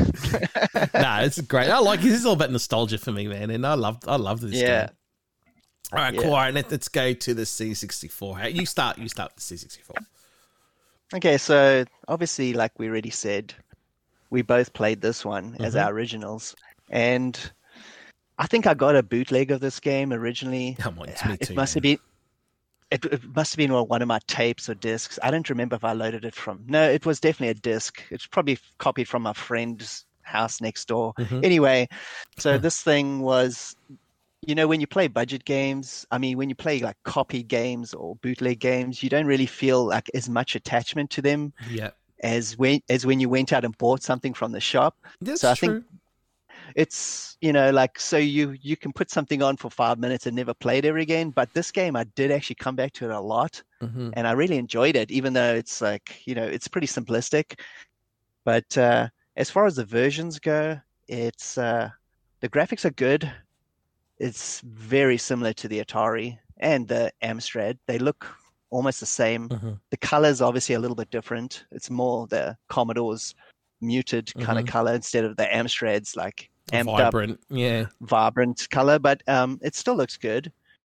[SPEAKER 1] Nah, it's great. I like it. This is all about nostalgia for me, man, and I love, I love this
[SPEAKER 2] Yeah.
[SPEAKER 1] game. All right,
[SPEAKER 2] Yeah.
[SPEAKER 1] cool. All right, let, let's go to the C sixty-four. Hey, You start. You start with the C sixty-four.
[SPEAKER 2] Okay, so obviously, like we already said, we both played this one as
[SPEAKER 1] Mhm.
[SPEAKER 2] our originals, and I think I got a bootleg of this game originally.
[SPEAKER 1] Come on, it's me
[SPEAKER 2] It
[SPEAKER 1] too.
[SPEAKER 2] must
[SPEAKER 1] man.
[SPEAKER 2] have been. It, it must have been on one of my tapes or discs. I don't remember if I loaded it from. No, it was definitely a disc. It's probably copied from my friend's house next door.
[SPEAKER 1] Mhm.
[SPEAKER 2] Anyway, so
[SPEAKER 1] Huh.
[SPEAKER 2] this thing was, you know, when you play budget games, I mean, when you play like copied games or bootleg games, you don't really feel like as much attachment to them
[SPEAKER 1] Yeah,
[SPEAKER 2] as when as when you went out and bought something from the shop.
[SPEAKER 1] that's
[SPEAKER 2] So I
[SPEAKER 1] true.
[SPEAKER 2] think it's, you know, like, so you you can put something on for five minutes and never play it ever again. But this game, I did actually come back to it a lot,
[SPEAKER 1] Mhm.
[SPEAKER 2] and I really enjoyed it, even though it's like, you know, it's pretty simplistic. But uh, as far as the versions go, it's uh, the graphics are good. It's very similar to the Atari and the Amstrad. They look almost the same.
[SPEAKER 1] Mhm.
[SPEAKER 2] The color's obviously a little bit different. It's more the Commodore's muted kind of
[SPEAKER 1] Mhm.
[SPEAKER 2] color instead of the Amstrad's like amped up,
[SPEAKER 1] Vibrant. Yeah.
[SPEAKER 2] vibrant color. But um, it still looks good.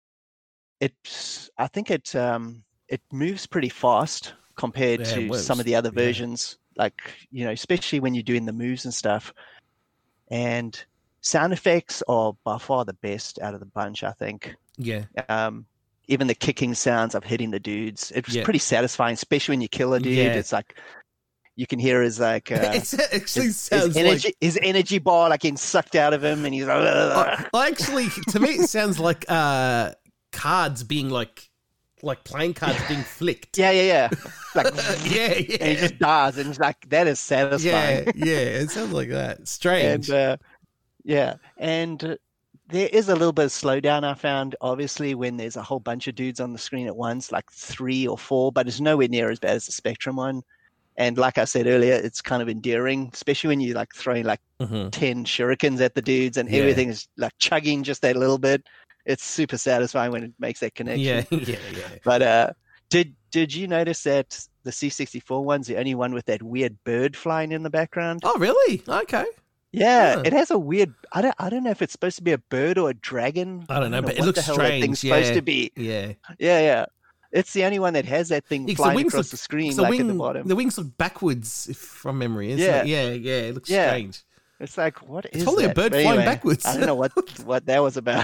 [SPEAKER 2] It's, I think it um, it moves pretty fast compared
[SPEAKER 1] Yeah, it
[SPEAKER 2] to
[SPEAKER 1] moves.
[SPEAKER 2] some of the other
[SPEAKER 1] Yeah.
[SPEAKER 2] versions. Like, you know, especially when you're doing the moves and stuff. And sound effects are by far the best out of the bunch, I think.
[SPEAKER 1] Yeah.
[SPEAKER 2] Um, even the kicking sounds of hitting the dudes, it was
[SPEAKER 1] Yeah.
[SPEAKER 2] pretty satisfying, especially when you kill a dude.
[SPEAKER 1] Yeah.
[SPEAKER 2] It's like you can hear his like uh,
[SPEAKER 1] It's- it actually
[SPEAKER 2] his,
[SPEAKER 1] sounds
[SPEAKER 2] his energy,
[SPEAKER 1] like.
[SPEAKER 2] his energy bar like getting sucked out of him, and he's like,
[SPEAKER 1] I, I actually, to me, it sounds like uh, cards being like, like playing cards being flicked.
[SPEAKER 2] yeah, yeah, yeah, like,
[SPEAKER 1] yeah,
[SPEAKER 2] and he
[SPEAKER 1] yeah,
[SPEAKER 2] just dies, and he's like, that is satisfying.
[SPEAKER 1] yeah, yeah. It sounds like that. Strange.
[SPEAKER 2] And uh, yeah, and uh, there is a little bit of slowdown I found, obviously, when there's a whole bunch of dudes on the screen at once, like three or four, but it's nowhere near as bad as the Spectrum one. And like I said earlier, it's kind of endearing, especially when you like throwing like
[SPEAKER 1] Mhm.
[SPEAKER 2] ten shurikens at the dudes and
[SPEAKER 1] Yeah.
[SPEAKER 2] everything is like chugging just that little bit. It's super satisfying when it makes that connection.
[SPEAKER 1] Yeah, yeah, yeah.
[SPEAKER 2] But uh, did did you notice that the C sixty-four one's the only one with that weird bird flying in the background?
[SPEAKER 1] Oh, really? Okay.
[SPEAKER 2] Yeah,
[SPEAKER 1] Huh.
[SPEAKER 2] it has a weird. I don't. I don't know if it's supposed to be a bird or a dragon.
[SPEAKER 1] I don't know, but it
[SPEAKER 2] what
[SPEAKER 1] looks
[SPEAKER 2] the hell that thing's
[SPEAKER 1] strange,
[SPEAKER 2] supposed
[SPEAKER 1] yeah.
[SPEAKER 2] to be.
[SPEAKER 1] Yeah.
[SPEAKER 2] Yeah, yeah. It's the only one that has that thing
[SPEAKER 1] Yeah, 'cause the
[SPEAKER 2] flying
[SPEAKER 1] wings
[SPEAKER 2] across
[SPEAKER 1] look-
[SPEAKER 2] the screen,
[SPEAKER 1] The
[SPEAKER 2] like
[SPEAKER 1] wing,
[SPEAKER 2] at the bottom.
[SPEAKER 1] the wings look backwards, if from memory. Isn't
[SPEAKER 2] Yeah.
[SPEAKER 1] it? yeah, yeah. It looks
[SPEAKER 2] Yeah.
[SPEAKER 1] strange.
[SPEAKER 2] It's like, what is
[SPEAKER 1] probably a
[SPEAKER 2] that?
[SPEAKER 1] bird
[SPEAKER 2] But
[SPEAKER 1] flying
[SPEAKER 2] anyway,
[SPEAKER 1] backwards.
[SPEAKER 2] I don't know what what that was about.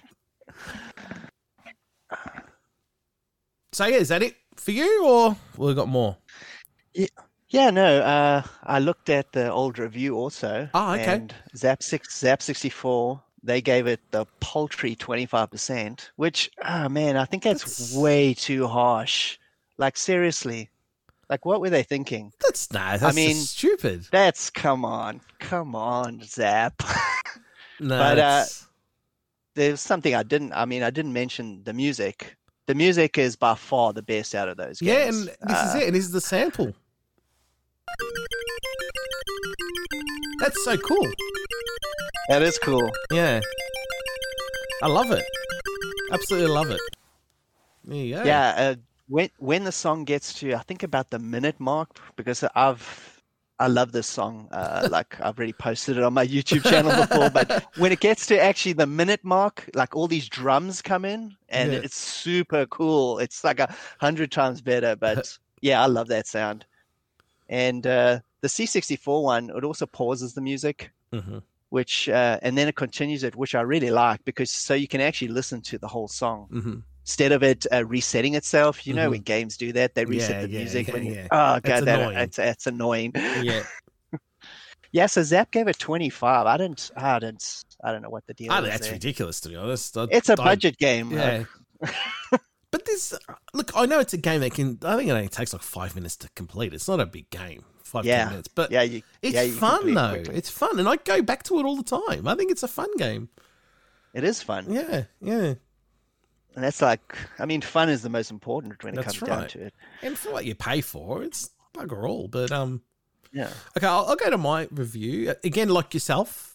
[SPEAKER 1] So yeah, is that it for you, or we got more?
[SPEAKER 2] Yeah, no. Uh, I looked at the old review also.
[SPEAKER 1] Oh, okay.
[SPEAKER 2] And Zap six, Zap sixty-four, they gave it the paltry twenty-five percent, which, oh man, I think that's,
[SPEAKER 1] That's-
[SPEAKER 2] way too harsh. Like seriously, like what were they thinking?
[SPEAKER 1] That's nah. That's
[SPEAKER 2] mean-
[SPEAKER 1] just stupid.
[SPEAKER 2] That's come on, come on, Zap.
[SPEAKER 1] No,
[SPEAKER 2] but, uh,
[SPEAKER 1] that's-
[SPEAKER 2] There's something I didn't. I mean, I didn't mention the music. The music is by far the best out of those games.
[SPEAKER 1] yeah, and this is
[SPEAKER 2] Uh,
[SPEAKER 1] it. And this is the sample. That's so cool.
[SPEAKER 2] That is cool.
[SPEAKER 1] Yeah, I love it. Absolutely love it. There you go.
[SPEAKER 2] Yeah, uh, when when the song gets to, I think about the minute mark, because I've I love this song. Uh, like I've already posted it on my YouTube channel before, but when it gets to actually the minute mark, like all these drums come in, and
[SPEAKER 1] Yeah.
[SPEAKER 2] it's super cool. It's like a hundred times better. But yeah, I love that sound. And uh, the C sixty-four one, it also pauses the music,
[SPEAKER 1] hmm
[SPEAKER 2] which uh, and then it continues it, which I really like, because so you can actually listen to the whole song.
[SPEAKER 1] hmm
[SPEAKER 2] Instead of it uh, resetting itself. You know,
[SPEAKER 1] Mhm.
[SPEAKER 2] when games do that, they reset
[SPEAKER 1] Yeah,
[SPEAKER 2] the
[SPEAKER 1] yeah,
[SPEAKER 2] music
[SPEAKER 1] yeah,
[SPEAKER 2] when you,
[SPEAKER 1] yeah.
[SPEAKER 2] oh
[SPEAKER 1] It's
[SPEAKER 2] god, that
[SPEAKER 1] annoying.
[SPEAKER 2] it's, it's annoying.
[SPEAKER 1] Yeah,
[SPEAKER 2] Yeah, so Zap gave it twenty-five. I didn't, I didn't, I don't know what the deal
[SPEAKER 1] oh,
[SPEAKER 2] is
[SPEAKER 1] that's
[SPEAKER 2] there.
[SPEAKER 1] ridiculous to be honest. I-
[SPEAKER 2] It's a
[SPEAKER 1] I-
[SPEAKER 2] budget game.
[SPEAKER 1] Yeah. But this, look, I know it's a game that can. I think it only takes like five minutes to complete. It's not a big game, five
[SPEAKER 2] Yeah.
[SPEAKER 1] ten minutes, but
[SPEAKER 2] yeah, you,
[SPEAKER 1] it's
[SPEAKER 2] yeah, you
[SPEAKER 1] fun
[SPEAKER 2] complete it
[SPEAKER 1] though.
[SPEAKER 2] quickly.
[SPEAKER 1] It's fun, and I go back to it all the time. I think it's a fun game.
[SPEAKER 2] It is fun,
[SPEAKER 1] Yeah, yeah,
[SPEAKER 2] and that's like, I mean, fun is the most important when it
[SPEAKER 1] That's
[SPEAKER 2] comes down
[SPEAKER 1] right.
[SPEAKER 2] to it.
[SPEAKER 1] and for what you pay for, it's bugger all. But um,
[SPEAKER 2] Yeah,
[SPEAKER 1] okay, I'll, I'll go to my review again. Like yourself,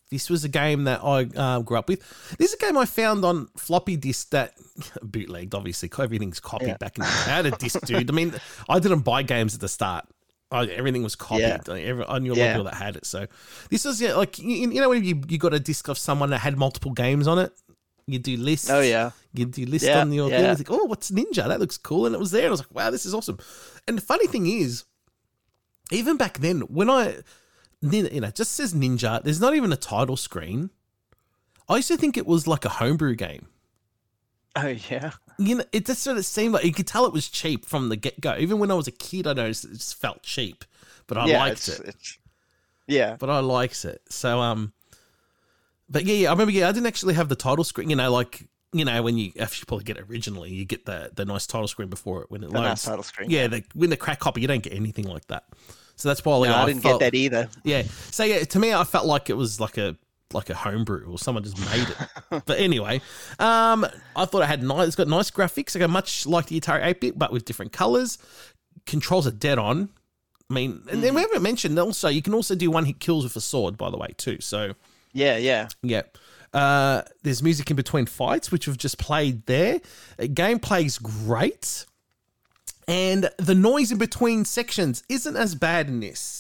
[SPEAKER 1] This was a game that I uh, grew up with. This is a game I found on floppy disk that bootlegged, obviously. Everything's copied
[SPEAKER 2] Yeah.
[SPEAKER 1] back in the day. I had a disc, dude. I mean, I didn't buy games at the start. I, everything was copied.
[SPEAKER 2] Yeah.
[SPEAKER 1] Like, every, I knew a lot
[SPEAKER 2] Yeah.
[SPEAKER 1] of people that had it. So this was yeah, like, you, you know when you, you got a disc of someone that had multiple games on it? You do lists.
[SPEAKER 2] Oh, yeah.
[SPEAKER 1] You do list
[SPEAKER 2] Yeah,
[SPEAKER 1] on your
[SPEAKER 2] yeah.
[SPEAKER 1] thing. I was like, oh, what's Ninja? That looks cool. And it was there. And I was like, wow, this is awesome. And the funny thing is, even back then, when I, you know, it just says Ninja, there's not even a title screen. I used to think it was like a homebrew game.
[SPEAKER 2] Oh, yeah.
[SPEAKER 1] You know, it just sort of seemed like you could tell it was cheap from the get go. Even when I was a kid, I noticed it just felt cheap, but I
[SPEAKER 2] yeah,
[SPEAKER 1] liked
[SPEAKER 2] it's,
[SPEAKER 1] it.
[SPEAKER 2] It's, yeah.
[SPEAKER 1] But I liked it. So, um, but yeah, yeah, I remember, yeah, I didn't actually have the title screen, you know, like, you know, when you actually probably get it originally, you get the, the nice title screen before it when it
[SPEAKER 2] The
[SPEAKER 1] loads.
[SPEAKER 2] nice title screen.
[SPEAKER 1] Yeah, the, when the crack copy, you don't get anything like that. So that's why
[SPEAKER 2] No,
[SPEAKER 1] I,
[SPEAKER 2] I didn't
[SPEAKER 1] felt,
[SPEAKER 2] get that either.
[SPEAKER 1] Yeah. So yeah, to me, I felt like it was like a like a homebrew or someone just made it. But anyway, um, I thought it had nice. It's got nice graphics. Like much like the Atari eight bit, but with different colors. Controls are dead on. I mean, and then we haven't mentioned also you can also do one hit kills with a sword, by the way, too. So
[SPEAKER 2] Yeah, yeah.
[SPEAKER 1] yeah. Uh, there's music in between fights, which we've just played there. Uh, Gameplay's great. And the noise in between sections isn't as bad in this.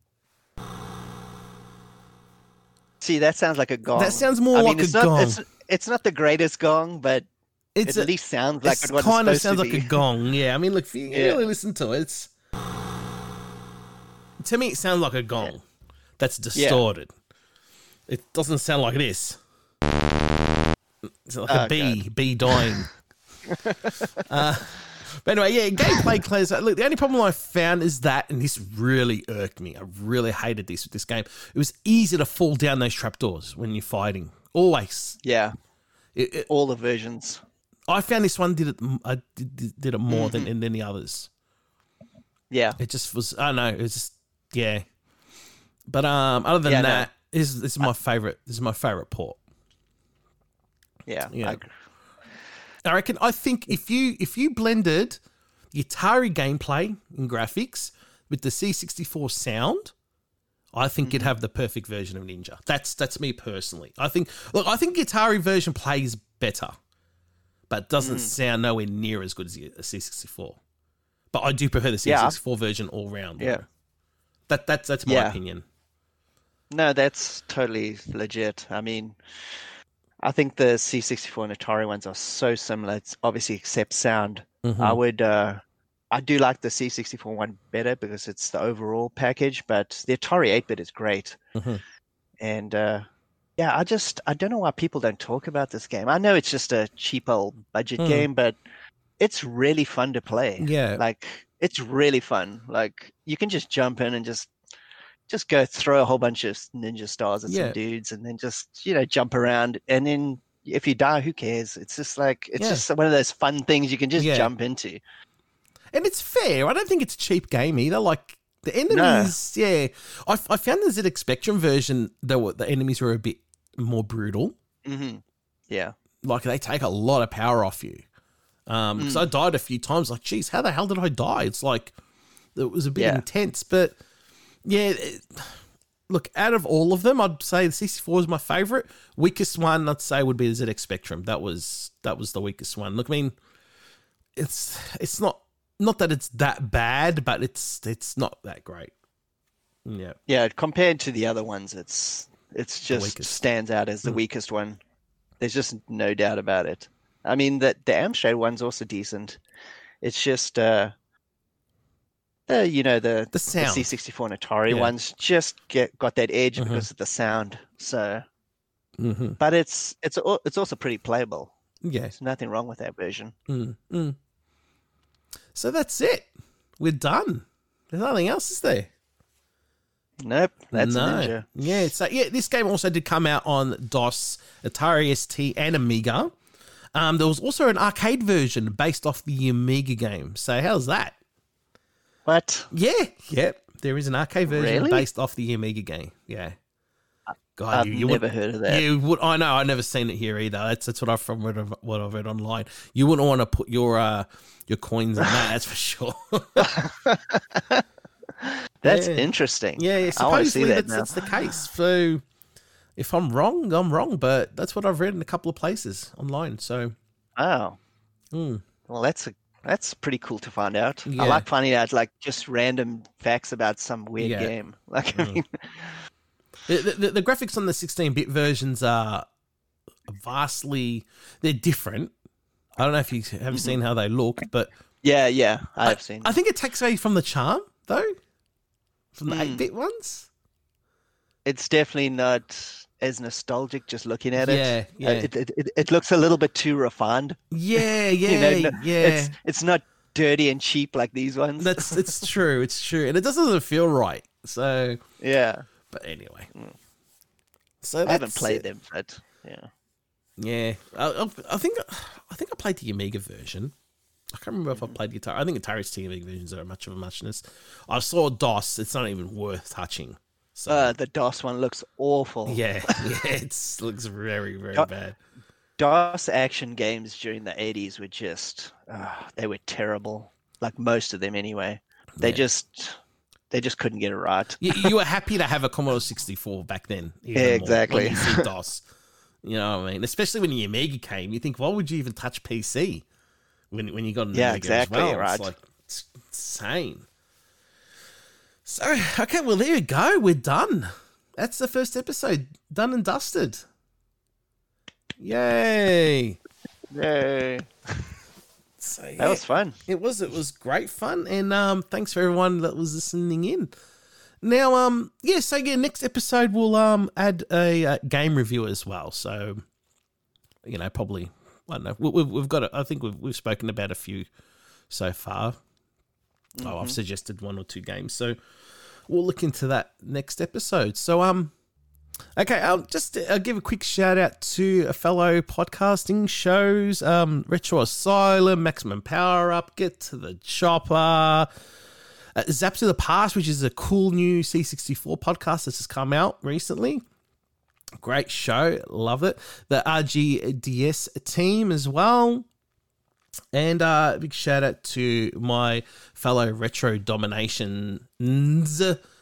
[SPEAKER 2] See, that sounds like a gong.
[SPEAKER 1] That sounds more
[SPEAKER 2] I
[SPEAKER 1] like
[SPEAKER 2] mean, it's
[SPEAKER 1] a
[SPEAKER 2] not,
[SPEAKER 1] gong.
[SPEAKER 2] It's, it's not the greatest gong, but
[SPEAKER 1] It's
[SPEAKER 2] it
[SPEAKER 1] a-
[SPEAKER 2] at least sounds like
[SPEAKER 1] It
[SPEAKER 2] what
[SPEAKER 1] kind of
[SPEAKER 2] it's supposed
[SPEAKER 1] sounds
[SPEAKER 2] to
[SPEAKER 1] like
[SPEAKER 2] be.
[SPEAKER 1] a gong. Yeah, I mean, look, if you
[SPEAKER 2] Yeah.
[SPEAKER 1] really listen to it, it's to me it sounds like a gong that's distorted. It doesn't sound like this. It's like a
[SPEAKER 2] Oh,
[SPEAKER 1] bee, bee dying. uh, but anyway, yeah, gameplay clears. Look, the only problem I found is that, and this really irked me. I really hated this with this game. It was easy to fall down those trapdoors when you're fighting. Always.
[SPEAKER 2] Yeah,
[SPEAKER 1] It, it,
[SPEAKER 2] all the versions.
[SPEAKER 1] I found this one did it. I did, did- did it more
[SPEAKER 2] Mm-hmm.
[SPEAKER 1] than than the others.
[SPEAKER 2] Yeah.
[SPEAKER 1] It just was. I don't know. It was just yeah. But um, other than
[SPEAKER 2] Yeah, no.
[SPEAKER 1] that, this, this is my favorite. This is my favorite port.
[SPEAKER 2] Yeah.
[SPEAKER 1] Yeah.
[SPEAKER 2] I,
[SPEAKER 1] I reckon. I think if you if you blended the Atari gameplay and graphics with the C sixty-four sound, I think
[SPEAKER 2] Mm-hmm.
[SPEAKER 1] you'd have the perfect version of Ninja. That's that's me personally. I think. Look, I think the Atari version plays better, but doesn't
[SPEAKER 2] Mm.
[SPEAKER 1] sound nowhere near as good as the C sixty-four. But I do prefer the C
[SPEAKER 2] Yeah.
[SPEAKER 1] sixty-four version all round.
[SPEAKER 2] Yeah.
[SPEAKER 1] though. That that's that's my
[SPEAKER 2] Yeah.
[SPEAKER 1] opinion.
[SPEAKER 2] no, that's totally legit. I mean, I think the C sixty-four and Atari ones are so similar. It's obviously except sound.
[SPEAKER 1] Mhm.
[SPEAKER 2] I would, uh, I do like the C sixty-four one better because it's the overall package, but the Atari eight bit is great.
[SPEAKER 1] Mhm.
[SPEAKER 2] And uh, yeah, I just, I don't know why people don't talk about this game. I know it's just a cheap old budget
[SPEAKER 1] Mm.
[SPEAKER 2] game, but it's really fun to play.
[SPEAKER 1] Yeah.
[SPEAKER 2] Like, it's really fun. Like, you can just jump in and just, just go throw a whole bunch of ninja stars at
[SPEAKER 1] Yeah.
[SPEAKER 2] some dudes and then just, you know, jump around. And then if you die, who cares? It's just like, it's
[SPEAKER 1] Yeah.
[SPEAKER 2] just one of those fun things you can just
[SPEAKER 1] Yeah.
[SPEAKER 2] jump into.
[SPEAKER 1] And it's fair. I don't think it's a cheap game either. Like the enemies, yeah. I, I found the Z X Spectrum version, the the enemies were a bit more brutal.
[SPEAKER 2] hmm Yeah.
[SPEAKER 1] Like they take a lot of power off you. Um, because
[SPEAKER 2] Mm.
[SPEAKER 1] I died a few times. Like, geez, how the hell did I die? It's like it was a bit
[SPEAKER 2] Yeah.
[SPEAKER 1] intense, but yeah. It, look, out of all of them, I'd say the sixty-four is my favorite. Weakest one, I'd say, would be the Z X Spectrum. That was that was the weakest one. Look, I mean, it's it's not. Not that it's that bad, but it's it's not that great. Yeah.
[SPEAKER 2] Yeah. Compared to the other ones, it's, it's just
[SPEAKER 1] weakest.
[SPEAKER 2] stands out as the
[SPEAKER 1] Mm.
[SPEAKER 2] weakest one. There's just no doubt about it. I mean, the, the Amstrad one's also decent. It's just, uh, the, you know, the,
[SPEAKER 1] The
[SPEAKER 2] the
[SPEAKER 1] sound.
[SPEAKER 2] C sixty-four and Atari
[SPEAKER 1] Yeah.
[SPEAKER 2] ones just get got that edge
[SPEAKER 1] Mhm.
[SPEAKER 2] because of the sound. So,
[SPEAKER 1] Mm-hmm.
[SPEAKER 2] but it's it's al- it's also pretty playable.
[SPEAKER 1] Yeah.
[SPEAKER 2] There's nothing wrong with that version.
[SPEAKER 1] Mm, mm. So that's it. We're done. There's nothing else, is there?
[SPEAKER 2] Nope, that's
[SPEAKER 1] no.
[SPEAKER 2] a Ninja.
[SPEAKER 1] Yeah. So yeah, this game also did come out on DOS, Atari S T, and Amiga. Um, there was also an arcade version based off the Amiga game. So how's that?
[SPEAKER 2] What?
[SPEAKER 1] Yeah. Yep. There is an arcade version
[SPEAKER 2] Really?
[SPEAKER 1] based off the Amiga game. Yeah. God,
[SPEAKER 2] I've
[SPEAKER 1] you, you
[SPEAKER 2] never
[SPEAKER 1] would,
[SPEAKER 2] heard of that.
[SPEAKER 1] You would. I know. I've never seen it here either. That's that's what I've from what I've, what I've read online. You wouldn't want to put your uh, your coins in that. That's for sure.
[SPEAKER 2] That's
[SPEAKER 1] Yeah.
[SPEAKER 2] interesting.
[SPEAKER 1] Yeah, yeah,
[SPEAKER 2] I want to see
[SPEAKER 1] supposedly
[SPEAKER 2] that
[SPEAKER 1] that's,
[SPEAKER 2] now.
[SPEAKER 1] that's the case. So, If I'm wrong, I'm wrong, but that's what I've read in a couple of places online. So,
[SPEAKER 2] Oh,
[SPEAKER 1] mm,
[SPEAKER 2] well, that's a, that's pretty cool to find out.
[SPEAKER 1] Yeah.
[SPEAKER 2] I like finding out like just random facts about some weird
[SPEAKER 1] Yeah.
[SPEAKER 2] game. Like, I
[SPEAKER 1] Mm.
[SPEAKER 2] mean,
[SPEAKER 1] the, the, the graphics on the sixteen-bit versions are vastly, they're different. I don't know if you have
[SPEAKER 2] Mhm.
[SPEAKER 1] seen how they look, but
[SPEAKER 2] yeah, yeah, I've seen.
[SPEAKER 1] I think it takes away from the charm, though, from the
[SPEAKER 2] Mm.
[SPEAKER 1] eight-bit ones.
[SPEAKER 2] It's definitely not as nostalgic just looking at it.
[SPEAKER 1] Yeah, yeah.
[SPEAKER 2] Uh, It, it, it, it looks a little bit too refined.
[SPEAKER 1] Yeah, yeah,
[SPEAKER 2] You know, no-
[SPEAKER 1] yeah.
[SPEAKER 2] It's it's not dirty and cheap like these ones.
[SPEAKER 1] That's it's true, it's true, and it doesn't feel right. So,
[SPEAKER 2] yeah.
[SPEAKER 1] but anyway,
[SPEAKER 2] Mm.
[SPEAKER 1] so
[SPEAKER 2] I haven't
[SPEAKER 1] that's
[SPEAKER 2] played
[SPEAKER 1] it.
[SPEAKER 2] them, but yeah.
[SPEAKER 1] Yeah, I, I I think I think I played the Amiga version. I can't remember if I played guitar. I think Atari's T V versions are much of a muchness. I saw DOS. It's not even worth touching. So
[SPEAKER 2] Uh, the DOS one looks awful.
[SPEAKER 1] yeah, yeah, it looks very very
[SPEAKER 2] Do-
[SPEAKER 1] bad.
[SPEAKER 2] DOS action games during the eighties were just, uh, they were terrible. Like most of them anyway. They
[SPEAKER 1] Yeah.
[SPEAKER 2] just, they just couldn't get it right.
[SPEAKER 1] You, you were happy to have a Commodore sixty-four back then. even
[SPEAKER 2] Yeah,
[SPEAKER 1] more,
[SPEAKER 2] exactly.
[SPEAKER 1] When you see DOS, you know what I mean. Especially when the Amiga came, you think, why would you even touch P C when when you got an
[SPEAKER 2] Yeah,
[SPEAKER 1] Amiga
[SPEAKER 2] exactly,
[SPEAKER 1] as well?
[SPEAKER 2] right.
[SPEAKER 1] It's like it's insane. So okay, well there you go. We're done. That's the first episode done and dusted. Yay!
[SPEAKER 2] Yay.
[SPEAKER 1] So yeah,
[SPEAKER 2] That was fun.
[SPEAKER 1] it was it was great fun, and um, thanks for everyone that was listening in. Now, um, yeah, so yeah, next episode we'll um add a uh, game review as well. So, you know, probably I don't know. We, we've we've got a, I think we've we've spoken about a few so far. Oh, I've suggested one or two games, so we'll look into that next episode. So, um. Okay, I'll just uh, give a quick shout out to a fellow podcasting shows, um, Retro Asylum, Maximum Power Up, Get to the Chopper, uh, Zap to the Past, which is a cool new C sixty-four podcast that's just come out recently. Great show, love it. The R G D S team as well. And uh, a big shout out to my fellow Retro Dominations,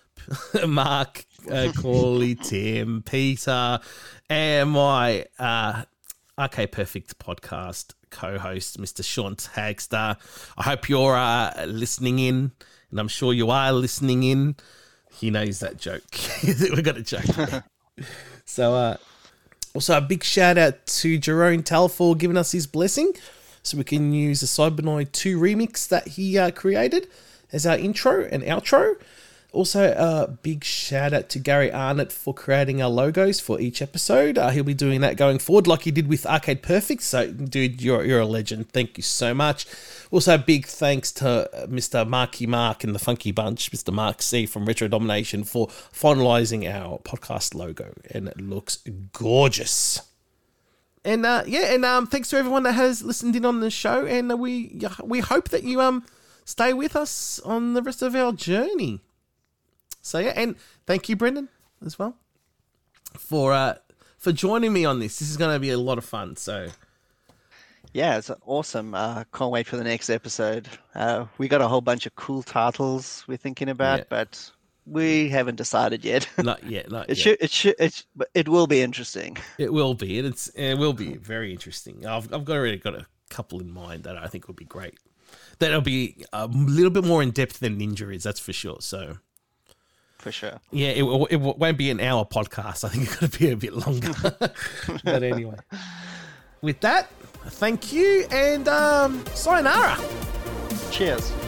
[SPEAKER 1] Mark, uh, Corley, Tim, Peter, and my uh, Arcade Perfect podcast co-host, Mister Sean Tagster. I hope you're uh, listening in, and I'm sure you are listening in. He knows that joke. We got a joke. So, uh, also a big shout out to Jerome Tell for giving us his blessing, so we can use the Cybernoid two remix that he uh, created as our intro and outro. Also, a big shout out to Gary Arnott for creating our logos for each episode. Uh, he'll be doing that going forward, like he did with Arcade Perfect. So, dude, you're you're a legend. Thank you so much. Also, big thanks to Mister Marky Mark and the Funky Bunch, Mister Mark C from Retro Domination, for finalising our podcast logo, and it looks gorgeous. And uh, yeah, and um, thanks to everyone that has listened in on the show, and uh, we we hope that you um stay with us on the rest of our journey. So yeah, and thank you, Brendan, as well, for uh, for joining me on this. This is going to be a lot of fun. So
[SPEAKER 2] Yeah, it's awesome. Uh, can't wait for the next episode. Uh, we got a whole bunch of cool titles we're thinking about,
[SPEAKER 1] Yeah.
[SPEAKER 2] but we haven't decided yet.
[SPEAKER 1] not yet, not
[SPEAKER 2] It
[SPEAKER 1] yet.
[SPEAKER 2] should, it should, it, sh- but it will be interesting.
[SPEAKER 1] It will be, and it's it will be very interesting. I've I've got already got a couple in mind that I think would be great. That'll be a little bit more in depth than Ninja is, that's for sure. So.
[SPEAKER 2] For sure.
[SPEAKER 1] Yeah, it, it won't be an hour podcast. I think it's going to be a bit longer. But anyway, with that, thank you, and um, sayonara.
[SPEAKER 2] Cheers.